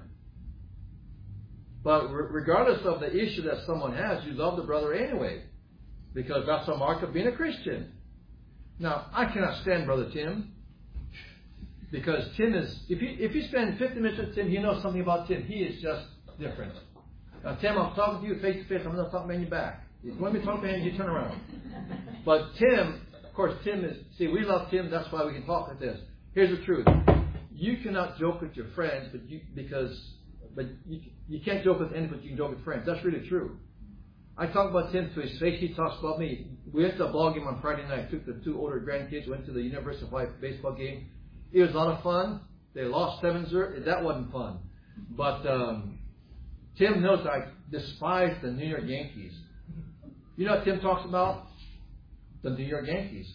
But re- regardless of the issue that someone has, you love the brother anyway. Because that's a mark of being a Christian. Now, I cannot stand Brother Tim. Because Tim is, if you if you spend fifty minutes with Tim, you know something about Tim. He is just different. Now, Tim, I'm talking to you face to face. I'm not talking behind your back. If you want me to talk behind you, you turn around. But Tim, of course, Tim is, see, we love Tim. That's why we can talk like this. Here's the truth. You cannot joke with your friends, but you, because, but you, you can't joke with anyone, but you can joke with friends. That's really true. I talk about Tim to his face. He talks about me. We went to a ball game on Friday night. I took the two older grandkids, went to the University of Hawaii baseball game. It was a lot of fun. They lost seven zero. That wasn't fun. But um, Tim knows I despise the New York Yankees. You know what Tim talks about? The New York Yankees.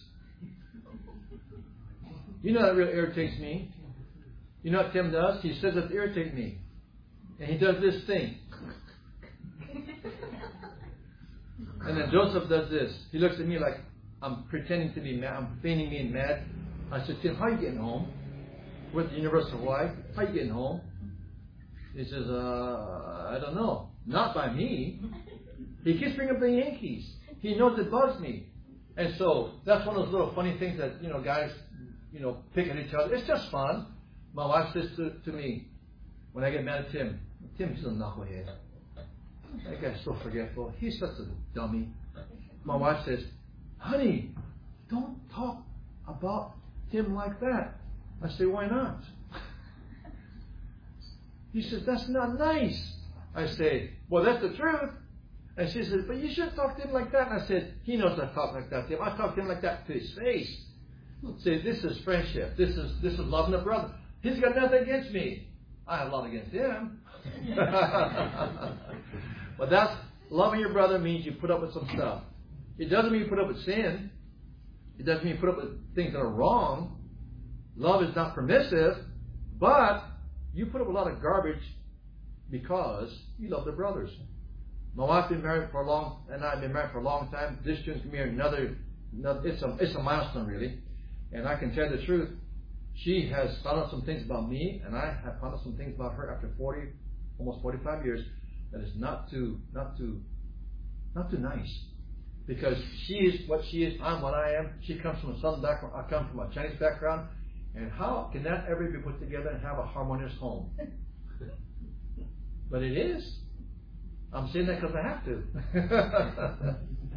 You know that really irritates me. You know what Tim does? He says it irritates me. And he does this thing. And then Joseph does this. He looks at me like I'm pretending to be mad. I'm feigning being mad. I said, Tim, how are you getting home? We're at the University of Hawaii. How are you getting home? He says, uh, I don't know. Not by me. He keeps bringing up the Yankees. He knows it bugs me. And so that's one of those little funny things that, you know, guys, you know, pick at each other. It's just fun. My wife says to, to me, when I get mad at Tim, Tim's a knucklehead. That guy's so forgetful. He's such a dummy. My wife says, honey, don't talk about Tim like that. I say, why not? He says, that's not nice. I say, well, that's the truth. And she says, but you shouldn't talk to him like that. And I said, he knows I talk like that to him. I talk to him like that to his face. Say, this is friendship. This is this is loving a brother. He's got nothing against me. I have a lot against him. But that's, loving your brother means you put up with some stuff. It doesn't mean you put up with sin. It doesn't mean you put up with things that are wrong. Love is not permissive, but you put up with a lot of garbage because you love the brothers. My wife's been married for a long, and I've been married for a long time. This June's going to be another, another it's a it's a milestone really. And I can tell the truth, she has found out some things about me, and I have found out some things about her after forty, almost forty-five years, that is not too, not too, not too nice. Because she is what she is, I'm what I am. She comes from a Southern background, I come from a Chinese background. And how can that ever be put together and have a harmonious home? But it is. I'm saying that because I have to.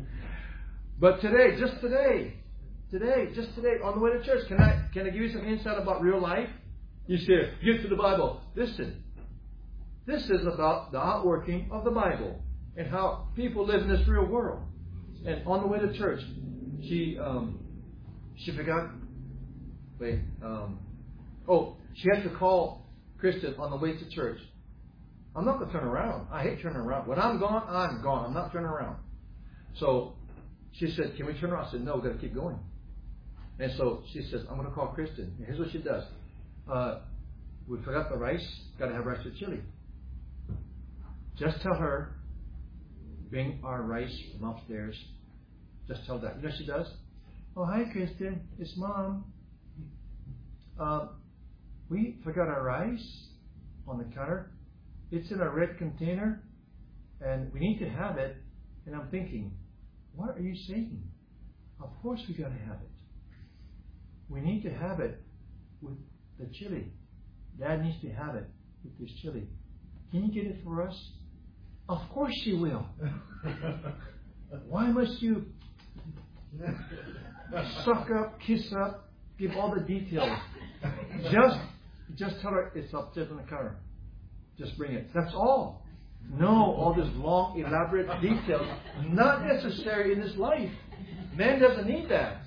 But today, just today, today, just today, on the way to church, can I can I give you some insight about real life? You say, get to the Bible. Listen, this is about the outworking of the Bible and how people live in this real world. And on the way to church, she um, she forgot. Wait. Um, oh, she had to call Kristen on the way to church. I'm not going to turn around. I hate turning around. When I'm gone, I'm gone. I'm not turning around. So she said, can we turn around? I said, no, we've got to keep going. And so she says, I'm going to call Kristen. And here's what she does. Uh, we forgot the rice. Got to have rice with chili. Just tell her, bring our rice from upstairs. Just tell that. You know what she does? Oh, hi, Kristen. It's Mom. Uh, we forgot our rice on the counter. It's in a red container, and we need to have it. And I'm thinking, what are you saying? Of course we got to have it. We need to have it with the chili. Dad needs to have it with this chili. Can you get it for us? Of course she will. Why must you suck up, kiss up, give all the details? Just, just tell her it's upstairs on the counter. Just bring it. That's all. No, all this long, elaborate details. Not necessary in this life. Man doesn't need that.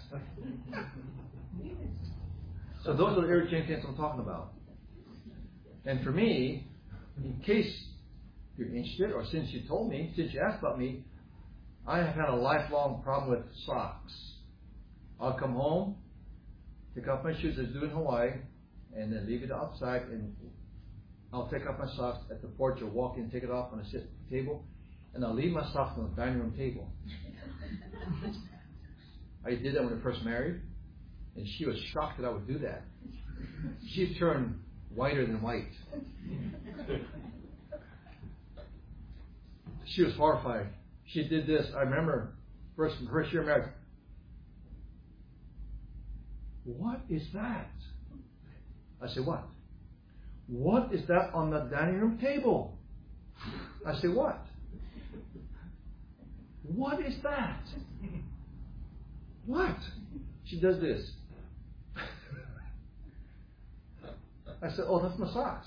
So those are the irritating things I'm talking about. And for me, in case you're interested, or since you told me, since you asked about me, I have had a lifelong problem with socks. I'll come home, take off my shoes as I do in Hawaii, and then leave it outside, and I'll take off my socks at the porch or walk in, take it off, and I sit at the table, and I'll leave my socks on the dining room table. I did that when we first married, and she was shocked that I would do that. She turned whiter than white. She was horrified. She did this. I remember first first year married. What is that? I said, what? What is that on the dining room table? I said, what? What is that? What? She does this. I said, oh, that's my socks.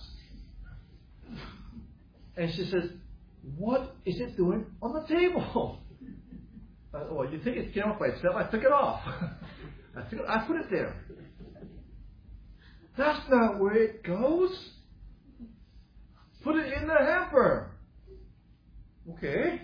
And she says, what is it doing on the table? I said, well, you think it came off by itself? I took it off. I, took it, I put it there. That's not where it goes. Put it in the hamper. Okay.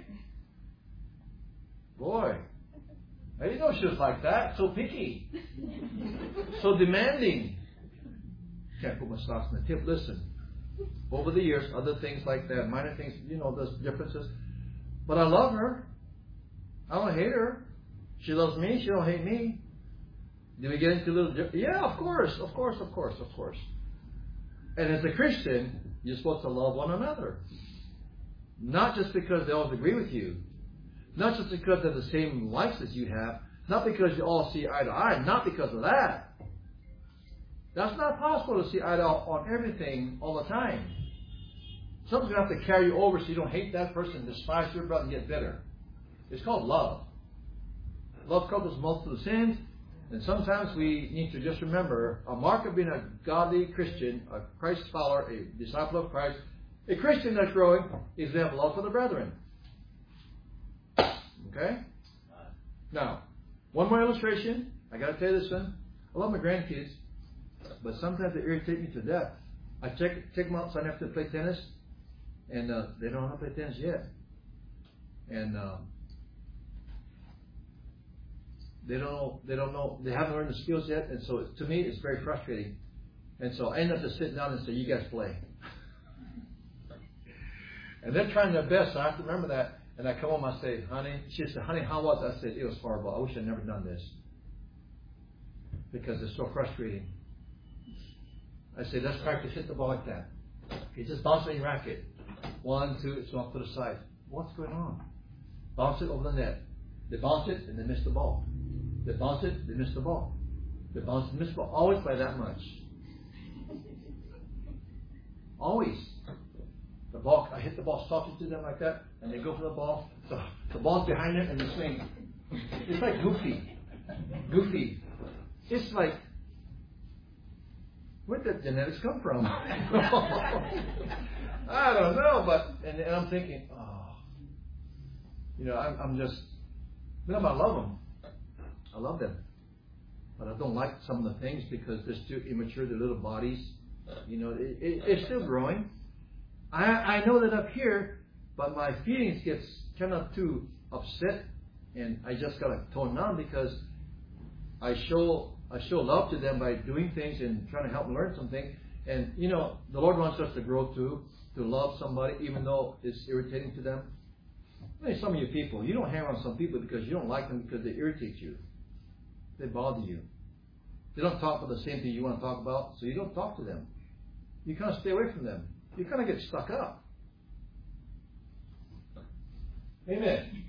Boy, I didn't know she was like that. So picky. So demanding. Can't put my socks on the table. Listen, over the years, other things like that, minor things, you know, there's differences. But I love her. I don't hate her. She loves me. She don't hate me. Do we get into a little different? Yeah, of course, of course, of course, of course. And as a Christian, you're supposed to love one another. Not just because they always agree with you. Not just because they're the same likes as you have. Not because you all see eye to eye. Not because of that. That's not possible to see eye to eye on everything all the time. Something's going to have to carry you over so you don't hate that person, despise your brother, and get bitter. It's called love. Love covers multiple sins. And sometimes we need to just remember a mark of being a godly Christian, a Christ follower, a disciple of Christ, a Christian that's growing, is to have love for the brethren. Okay? Now, one more illustration. I got to tell you this one. I love my grandkids, but sometimes they irritate me to death. I take, take them outside after they play tennis, and uh, they don't know how to play tennis yet. And uh, they don't know, they don't know, they haven't learned the skills yet, and so to me it's very frustrating. And so I end up just sitting down and say, you guys play. And they're trying their best, so I have to remember that. And I come home, I say, honey, she said, honey, how was it? I said, it was horrible. I wish I'd never done this. Because it's so frustrating. I say, let's practice hit the ball like that. Okay, just bounce on your racket. One, two, it's off to the side. What's going on? Bounce it over the net. They bounce it and they miss the ball. They bounce it, they miss the ball. They bounce and miss the ball. Always by that much. Always. The ball, I hit the ball softly to them like that, and they go for the ball. So the ball's behind them and they swing. It's like goofy. Goofy. It's like, where did genetics come from? I don't know, but, and, and I'm thinking, oh, you know, I'm, I'm just, you know, I love them. I love them. But I don't like some of the things because they're still immature, their little bodies. You know, it, it, it's still growing. I, I know that up here, but my feelings gets kind of too upset, and I just got to tone down because I show I show love to them by doing things and trying to help them learn something. And, you know, the Lord wants us to grow too, to love somebody even though it's irritating to them. I mean, some of you people, you don't hang around some people because you don't like them because they irritate you. They bother you. They don't talk about the same thing you want to talk about, so you don't talk to them. You kind of stay away from them. You kind of get stuck up. Amen.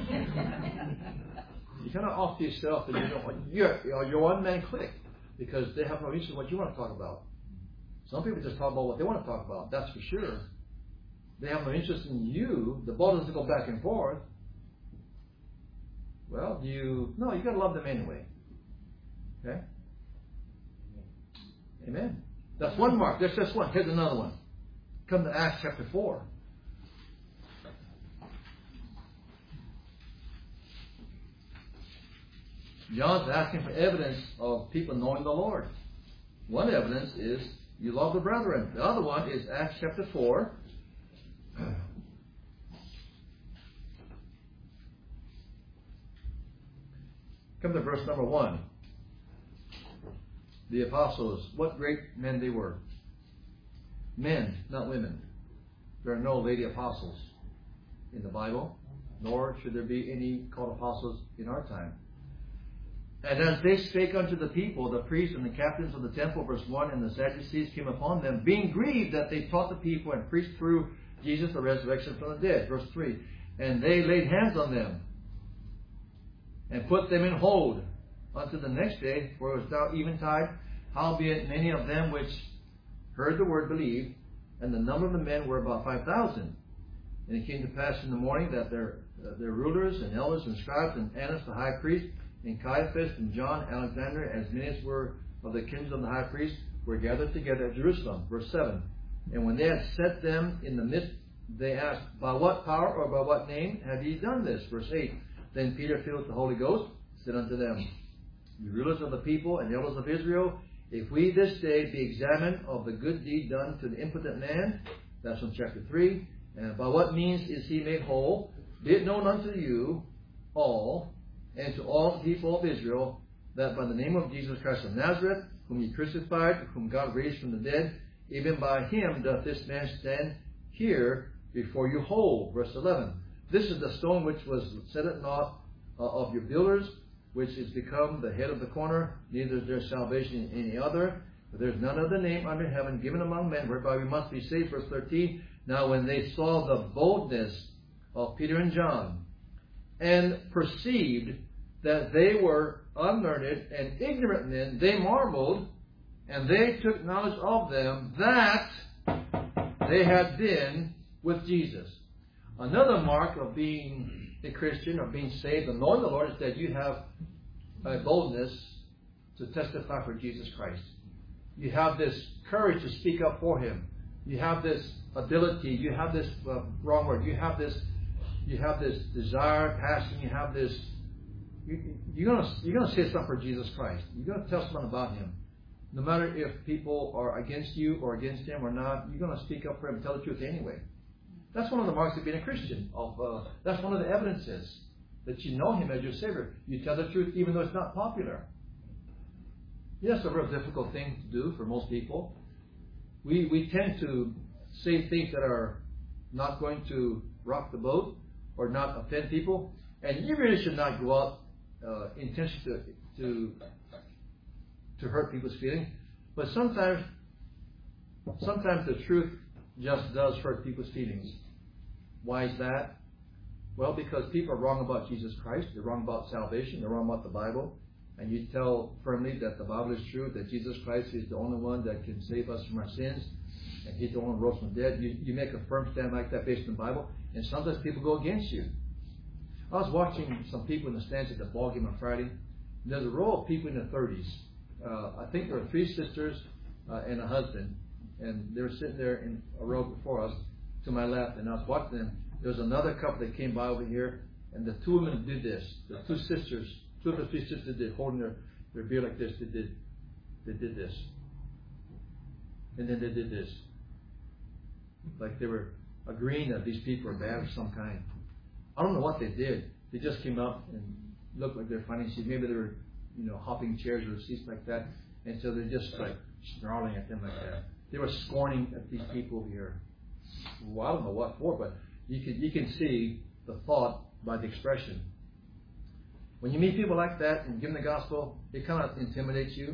You kind of off to yourself, and you know you're you're one man clique because they have no interest in what you want to talk about. Some people just talk about what they want to talk about. That's for sure. They have no interest in you. The ball doesn't go back and forth. Well, you no, you got to love them anyway. Okay. Amen. That's one mark. There's just one. Here's another one. Come to Acts chapter four. John's asking for evidence of people knowing the Lord. One evidence is you love the brethren. The other one is Acts chapter four. Come to verse number one. The apostles, what great men they were. Men, not women. There are no lady apostles in the Bible, nor should there be any called apostles in our time. And as they spake unto the people, the priests and the captains of the temple, verse one, and the Sadducees came upon them, being grieved that they taught the people and preached through Jesus the resurrection from the dead. Verse three, and they laid hands on them and put them in hold unto the next day, for it was now eventide. Howbeit many of them which heard the word believed, and the number of the men were about five thousand. And it came to pass in the morning that their uh, their rulers and elders and scribes and Annas the high priest and Caiaphas and John, Alexander, as many as were of the kinsmen of the high priest, were gathered together at Jerusalem. Verse seven. And when they had set them in the midst, they asked, by what power or by what name have ye done this? Verse eight. Then Peter, filled with the Holy Ghost, said unto them, the rulers of the people and elders of Israel, if we this day be examined of the good deed done to the impotent man, that's from chapter three, and by what means is he made whole, be it known unto you all, and to all the people of Israel, that by the name of Jesus Christ of Nazareth, whom ye crucified, whom God raised from the dead, even by him doth this man stand here before you whole. Verse eleven. This is the stone which was set at naught uh, of your builders, which is become the head of the corner. Neither is there salvation in any other. For there is none other name under heaven given among men whereby we must be saved. Verse thirteen. Now when they saw the boldness of Peter and John, and perceived that they were unlearned and ignorant men, they marveled, and they took knowledge of them that they had been with Jesus. Another mark of being a Christian, of being saved and knowing the Lord, is that you have a boldness to testify for Jesus Christ. You have this courage to speak up for Him. You have this ability. You have this uh, wrong word. You have this. You have this desire, passion. You have this. You, you're gonna you're gonna say something for Jesus Christ. You're gonna tell someone about Him, no matter if people are against you or against Him or not. You're gonna speak up for Him and tell the truth anyway. That's one of the marks of being a Christian. Of uh, that's one of the evidences that you know Him as your Savior. You tell the truth even though it's not popular. Yes, it's a real difficult thing to do for most people. We we tend to say things that are not going to rock the boat or not offend people, and you really should not go out uh, intentionally to, to to hurt people's feelings. But sometimes, sometimes the truth just does hurt people's feelings. Why is that? Well, because people are wrong about Jesus Christ. They're wrong about salvation. They're wrong about the Bible. And you tell firmly that the Bible is true, that Jesus Christ is the only one that can save us from our sins, and He's the only one who rose from the dead. You, you make a firm stand like that based on the Bible, and sometimes people go against you. I was watching some people in the stands at the ball game on Friday. There's a row of people in their thirties. Uh, I think there were three sisters uh, and a husband, and they were sitting there in a row before us to my left, and I was watching them. There was another couple that came by over here, and the two women did this. The two sisters, two of the three sisters did, holding their, their beer like this, they did, they did this. And then they did this. Like they were agreeing that these people are bad of some kind. I don't know what they did. They just came up and looked like they're finding seats. Maybe they were, you know, hopping chairs or seats like that. And so they're just like snarling at them like that. They were scorning at these people over here. Well, I don't know what for, but you can you can see the thought by the expression. When you meet people like that and give them the gospel, it kind of intimidates you.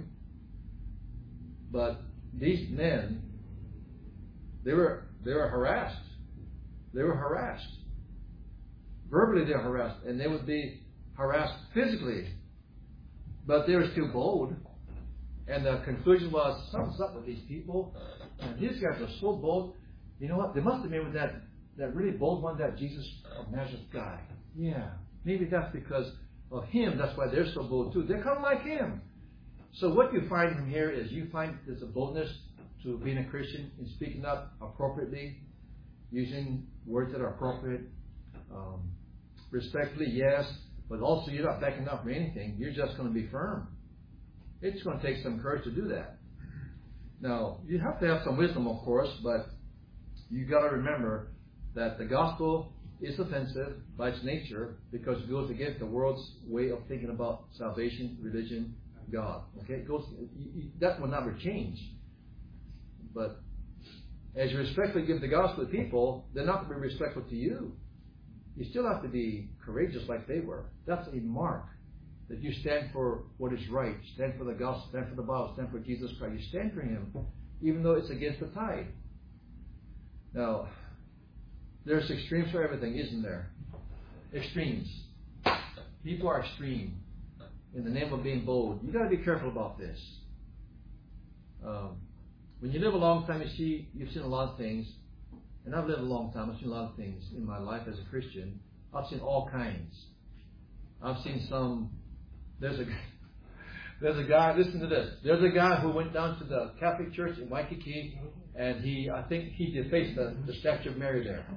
But these men, they were they were harassed. They were harassed. Verbally they were harassed, and they would be harassed physically. But they were still bold. And the conclusion was, something's up with these people. And these guys are so bold. You know what? They must have been with that, that really bold one, that Jesus of Nazareth guy. Yeah. Maybe that's because of him. That's why they're so bold too. They're kind of like him. So what you find from here is you find there's a boldness to being a Christian in speaking up appropriately, using words that are appropriate, um, respectfully, yes, but also you're not backing up for anything. You're just going to be firm. It's going to take some courage to do that. Now, you have to have some wisdom, of course, but you got to remember that the gospel is offensive by its nature because it goes against the world's way of thinking about salvation, religion, God. Okay, it goes. You, you, that will never change. But as you respectfully give the gospel to people, they're not going to be respectful to you. You still have to be courageous like they were. That's a mark that you stand for what is right, stand for the gospel, stand for the Bible, stand for Jesus Christ. You stand for Him, even though it's against the tide. Now, there's extremes for everything, isn't there? Extremes. People are extreme in the name of being bold. You've got to be careful about this. Um, when you live a long time, you see, you've seen a lot of things. And I've lived a long time. I've seen a lot of things in my life as a Christian. I've seen all kinds. I've seen some. There's a there's a guy. Listen to this. There's a guy who went down to the Catholic Church in Waikiki, and he, I think, he defaced the, the statue of Mary there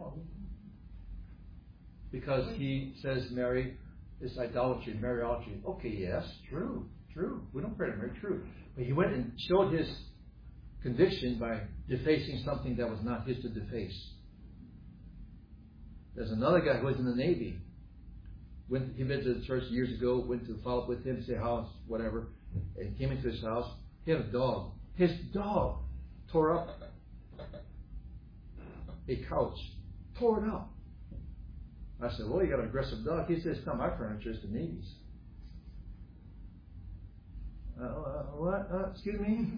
because he says Mary is idolatry, Mariology. Okay, yes, true, true. We don't pray to Mary, true. But he went and showed his conviction by defacing something that was not his to deface. There's another guy who was in the Navy. Went, he visited the church years ago, went to follow up with him, say house, whatever, and came into his house. He had a dog. His dog tore up a couch. Tore it up. I said, well, you got an aggressive dog. He says, no, my furniture is the Navy's. Uh, uh, what? Uh, excuse me?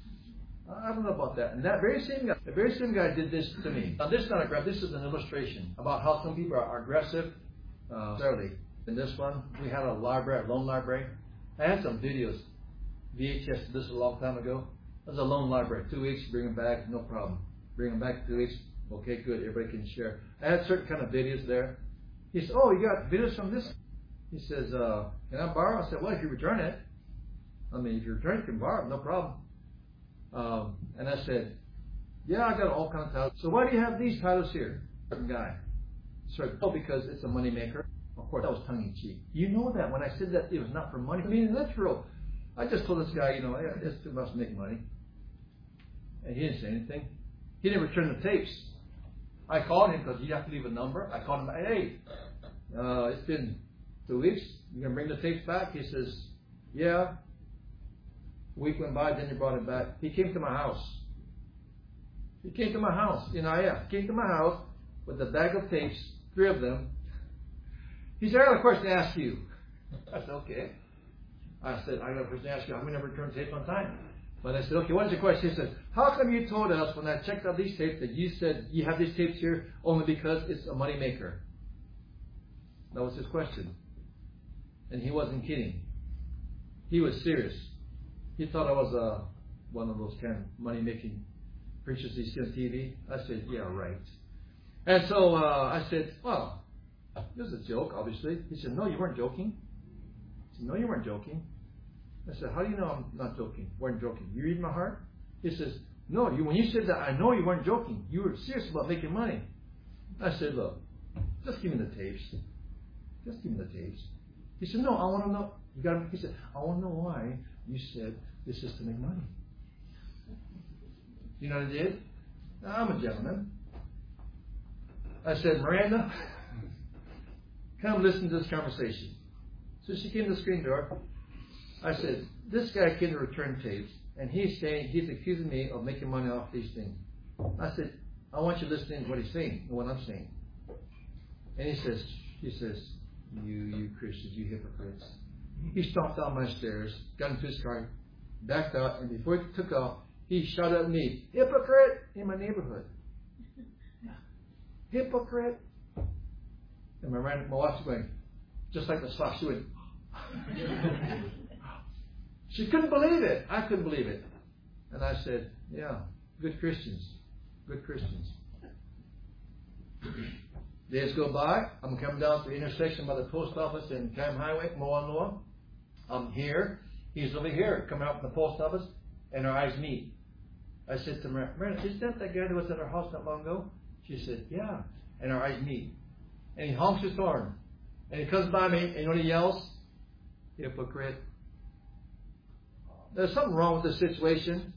I don't know about that. And that very same guy, the very same guy did this to me. Now, this is not aggressive. This is an illustration about how some people are aggressive. Uh, necessarily. In this one, we had a library, a loan library. I had some videos, V H S, this a long time ago. It was a loan library. Two weeks, bring them back, no problem. Bring them back two weeks. Okay, good. Everybody can share. I had certain kind of videos there. He said, oh, you got videos from this? He says, uh, can I borrow? I said, well, if you return it. I mean, if you return it, you can borrow it, no problem. Um, and I said, yeah, I got all kinds of titles. So why do you have these titles here? Certain guy. Certain, oh, because it's a money maker. Of course, that was tongue-in-cheek. You know that when I said that it was not for money. I mean, that's real. I just told this guy, you know, yeah, it's too much to make money. And he didn't say anything. He didn't return the tapes. I called him because you have to leave a number. I called him, hey, uh, it's been two weeks. You going to bring the tapes back? He says, yeah. A week went by, then he brought it back. He came to my house. He came to my house in I F. He came to my house with a bag of tapes, three of them. He said, I got a question to ask you. I said, okay. I said, I got a question to ask you. I'm going to return tapes on time. But I said, okay, what is your question? He said, how come you told us when I checked out these tapes that you said you have these tapes here only because it's a money maker? That was his question. And he wasn't kidding. He was serious. He thought I was uh, one of those kind of money-making preachers you see on T V. I said, yeah, right. And so uh, I said, well, this is a joke, obviously. He said, no, you weren't joking. I said, no, you weren't joking. I said, how do you know I'm not joking? Weren't joking. You read my heart? He says, no, you, when you said that, I know you weren't joking. You were serious about making money. I said, look, just give me the tapes. Just give me the tapes. He said, no, I want to know. You got. He said, I want to know why you said this is to make money. You know what I did? I'm a gentleman. I said, Miranda, come listen to this conversation. So she came to the screen door. I said, this guy came to return tapes, and he's saying, he's accusing me of making money off these things. I said, I want you to listen to what he's saying and what I'm saying. And he says, he says, you, you Christians, you hypocrites. He stomped down my stairs, got into his car, backed out, and before he took off, he shouted at me, hypocrite, in my neighborhood. Hypocrite. And my, my wife's going, just like the slap, she went, she couldn't believe it. I couldn't believe it. And I said, yeah, good Christians. Good Christians. Days go by. I'm coming down to the intersection by the post office in Cam Highway, Moanoa. I'm here. He's over here, coming out from the post office, and our eyes meet. I said to Miranda, Miranda, is that that guy that was at our house not long ago? She said, yeah. And our eyes meet. And he honks his horn. And he comes by me, and you know what he yells? Hypocrite. There's something wrong with the situation.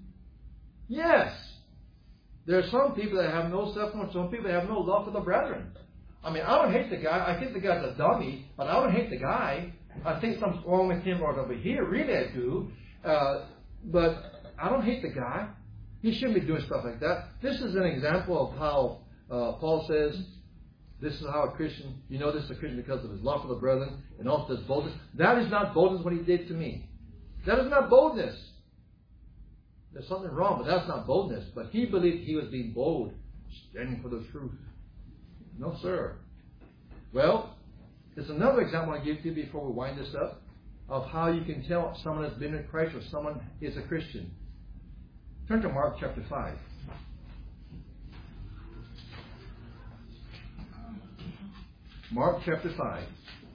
Yes. There are some people that have no self-control. Some people that have no love for the brethren. I mean, I don't hate the guy. I think the guy's a dummy, but I don't hate the guy. I think something's wrong with him or over here. Really, I do. Uh, but I don't hate the guy. He shouldn't be doing stuff like that. This is an example of how uh, Paul says, this is how a Christian, you know this is a Christian because of his love for the brethren and also this boldness. That is not boldness what he did to me. That is not boldness. There's something wrong, but that's not boldness. But he believed he was being bold, standing for the truth. No, sir. Well, there's another example I give you before we wind this up of how you can tell someone has been in Christ or someone is a Christian. Turn to Mark chapter five. Mark chapter five.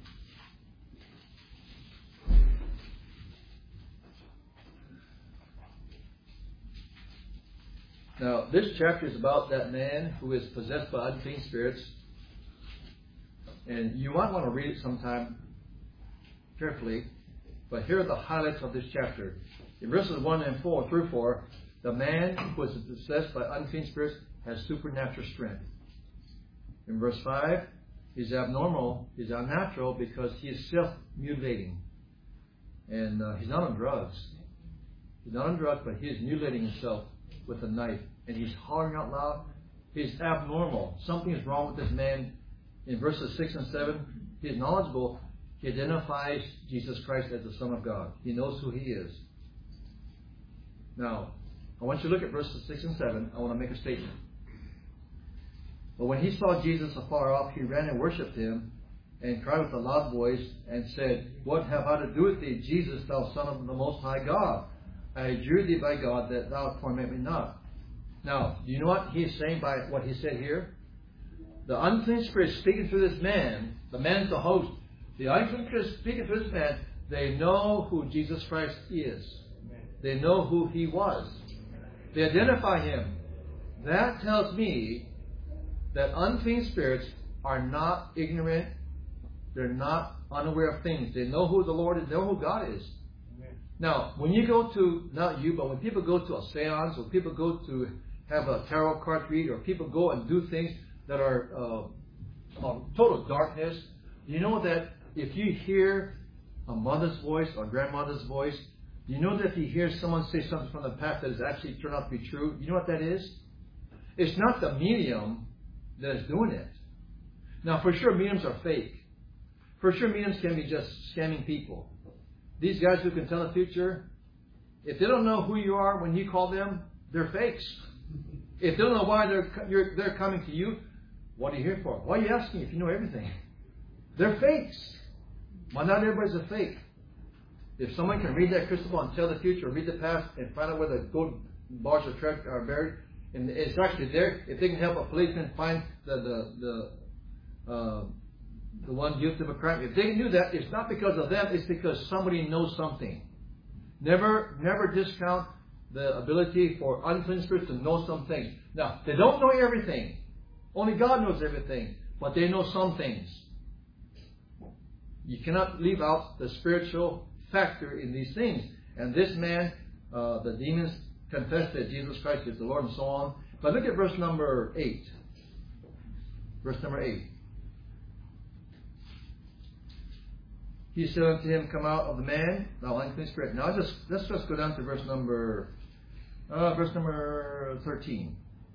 Now, this chapter is about that man who is possessed by unclean spirits. And you might want to read it sometime carefully. But here are the highlights of this chapter. In verses one and four through four, the man who is possessed by unclean spirits has supernatural strength. In verse five, he's abnormal, he's unnatural because he is self-mutilating. And uh, he's not on drugs. He's not on drugs, but he is mutilating himself with a knife. And he's hollering out loud. He's abnormal. Something is wrong with this man. In verses six and seven, he is knowledgeable. He identifies Jesus Christ as the Son of God. He knows who he is. Now, I want you to look at verses six and seven. I want to make a statement. But when he saw Jesus afar off, he ran and worshipped him and cried with a loud voice and said, What have I to do with thee, Jesus, thou Son of the Most High God? I adjure thee by God that thou torment me not. Now, do you know what he is saying by what he said here? The unclean spirit speaking through this man, the man's the host. The unclean spirit speaking through this man, they know who Jesus Christ is. They know who he was. They identify him. That tells me that unclean spirits are not ignorant. They're not unaware of things. They know who the Lord is. They know who God is. Now, when you go to, not you, but when people go to a seance, or people go to have a tarot card read, or people go and do things that are uh, of total darkness, you know that if you hear a mother's voice or a grandmother's voice, you know that if you hear someone say something from the past that has actually turned out to be true, you know what that is? It's not the medium that is doing it. Now, for sure, mediums are fake. For sure, mediums can be just scamming people. These guys who can tell the future, if they don't know who you are when you call them, they're fakes. If they don't know why they're you're, they're coming to you, what are you here for? Why are you asking if you know everything? They're fakes. Well, not everybody's a fake. If someone can read that crystal ball and tell the future, or read the past, and find out where the gold bars are, tre- are buried, and it's actually there, if they can help a policeman find the the the, uh, the one guilty of a crime, if they can do that, it's not because of them, it's because somebody knows something. Never, never discount the ability for unclean spirits to know some things. Now, they don't know everything. Only God knows everything. But they know some things. You cannot leave out the spiritual factor in these things. And this man, uh, the demons confessed that Jesus Christ is the Lord and so on. But look at verse number eight. Verse number eight. He said unto him, Come out of the man, thou unclean spirit. Now just let's just go down to verse number uh, verse number thirteen.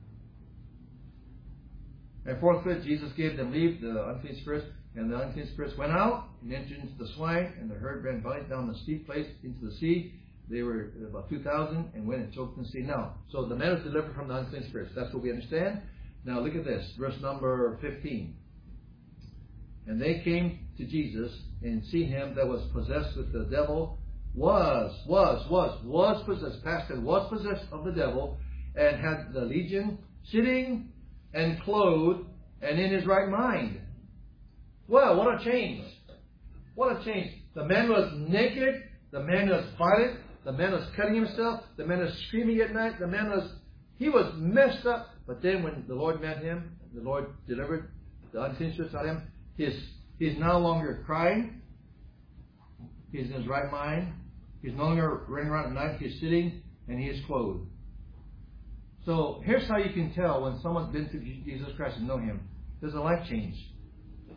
And forthwith Jesus gave them leave, the unclean spirits, and the unclean spirits went out and entered into the swine, and the herd ran violently down the steep place into the sea. They were about two thousand and went and choked in the sea. Now, so the man was delivered from the unclean spirits. That's what we understand. Now look at this, verse number fifteen. And they came to Jesus, and see him that was possessed with the devil, was, was, was, was possessed, past tense, was possessed of the devil, and had the legion sitting and clothed and in his right mind. Well, what a change. What a change. The man was naked, the man was violent, the man was cutting himself, the man was screaming at night, the man was, he was messed up. But then when the Lord met him, the Lord delivered the unclean spirits out of him, His, he's no longer crying. He's in his right mind. He's no longer running around at night. He's sitting and he is clothed. So here's how you can tell when someone's been through Jesus Christ and know him. There's a life change.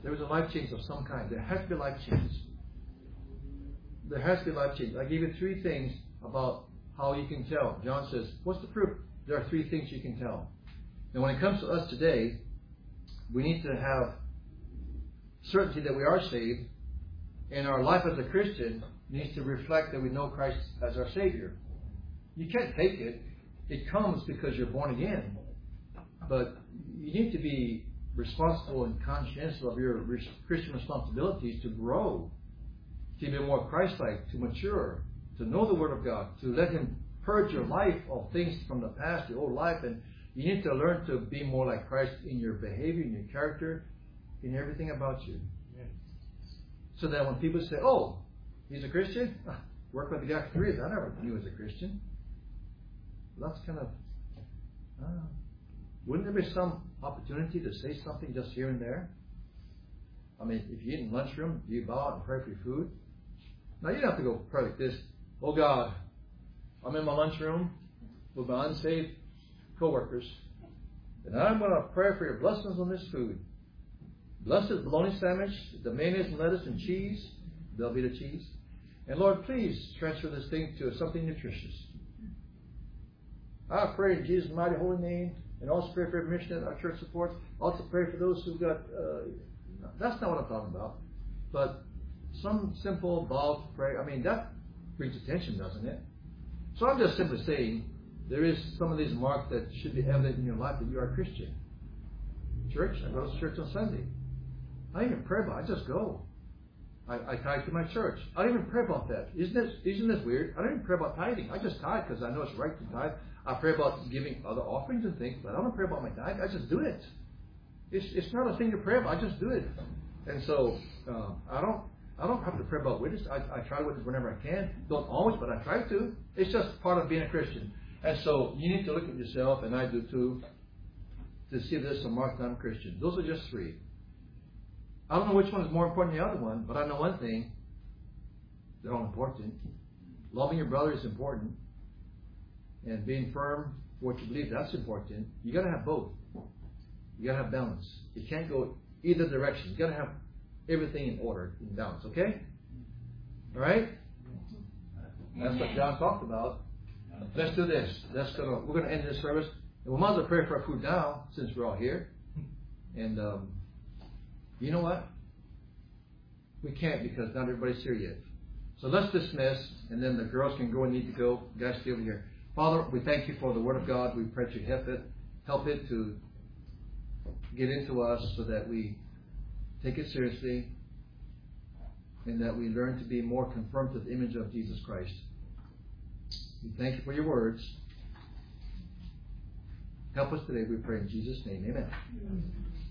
there was a life change of some kind. There has to be a life change. There has to be a life change. I gave you three things about how you can tell. John says, what's the proof? There are three things you can tell. And when it comes to us today, we need to have certainty that we are saved, and our life as a Christian needs to reflect that we know Christ as our Savior. You can't fake it. It comes because you're born again. But you need to be responsible and conscientious of your Christian responsibilities to grow, to be more Christ-like, to mature, to know the Word of God, to let Him purge your life of things from the past, the old life, and you need to learn to be more like Christ in your behavior, in your character, in everything about you. Yes. So that when people say, oh, he's a Christian? Ah, work with the guy for three years. I never knew he was a Christian. Well, that's kind of, ah. Wouldn't there be some opportunity to say something just here and there? I mean, if you eat in the lunchroom, do you bow out and pray for your food? Now, you don't have to go pray like this. Oh, God, I'm in my lunchroom with my unsaved co-workers, and I'm going to pray for your blessings on this food. Blessed is the bologna sandwich, the mayonnaise and lettuce and cheese, Velveeta cheese. And Lord, please transfer this thing to something nutritious. I pray in Jesus' mighty holy name, and also pray for every mission that our church supports. Also pray for those who've got, uh, that's not what I'm talking about, but some simple vow to pray. I mean, that brings attention, doesn't it? So I'm just simply saying, there is some of these marks that should be evident in your life that you are a Christian. Church, I go to church on Sunday. I don't even pray about it, I just go. I, I tithe to my church. I don't even pray about that. Isn't this, isn't this weird? I don't even pray about tithing. I just tithe because I know it's right to tithe. I pray about giving other offerings and things, but I don't pray about my tithe. I just do it. It's it's not a thing to pray about. I just do it. And so uh, I don't I don't have to pray about witness. I, I try to witness whenever I can. Don't always, but I try to. It's just part of being a Christian. And so you need to look at yourself, and I do too, to see if there's some mark that I'm a Christian. Those are just three. I don't know which one is more important than the other one, but I know one thing. They're all important. Loving your brother is important. And being firm for what you believe, that's important. You got to have both. You got to have balance. You can't go either direction. You got to have everything in order, in balance. Okay? All right? That's what John talked about. Let's do this. That's gonna. We're going to end this service. And we might as well pray for our food now, since we're all here. And um, you know what? We can't because not everybody's here yet. So let's dismiss, and then the girls can go and need to go. Guys, stay over here. Father, we thank you for the Word of God. We pray that you help it, help it to get into us so that we take it seriously and that we learn to be more conformed to the image of Jesus Christ. We thank you for your words. Help us today, we pray in Jesus' name. Amen.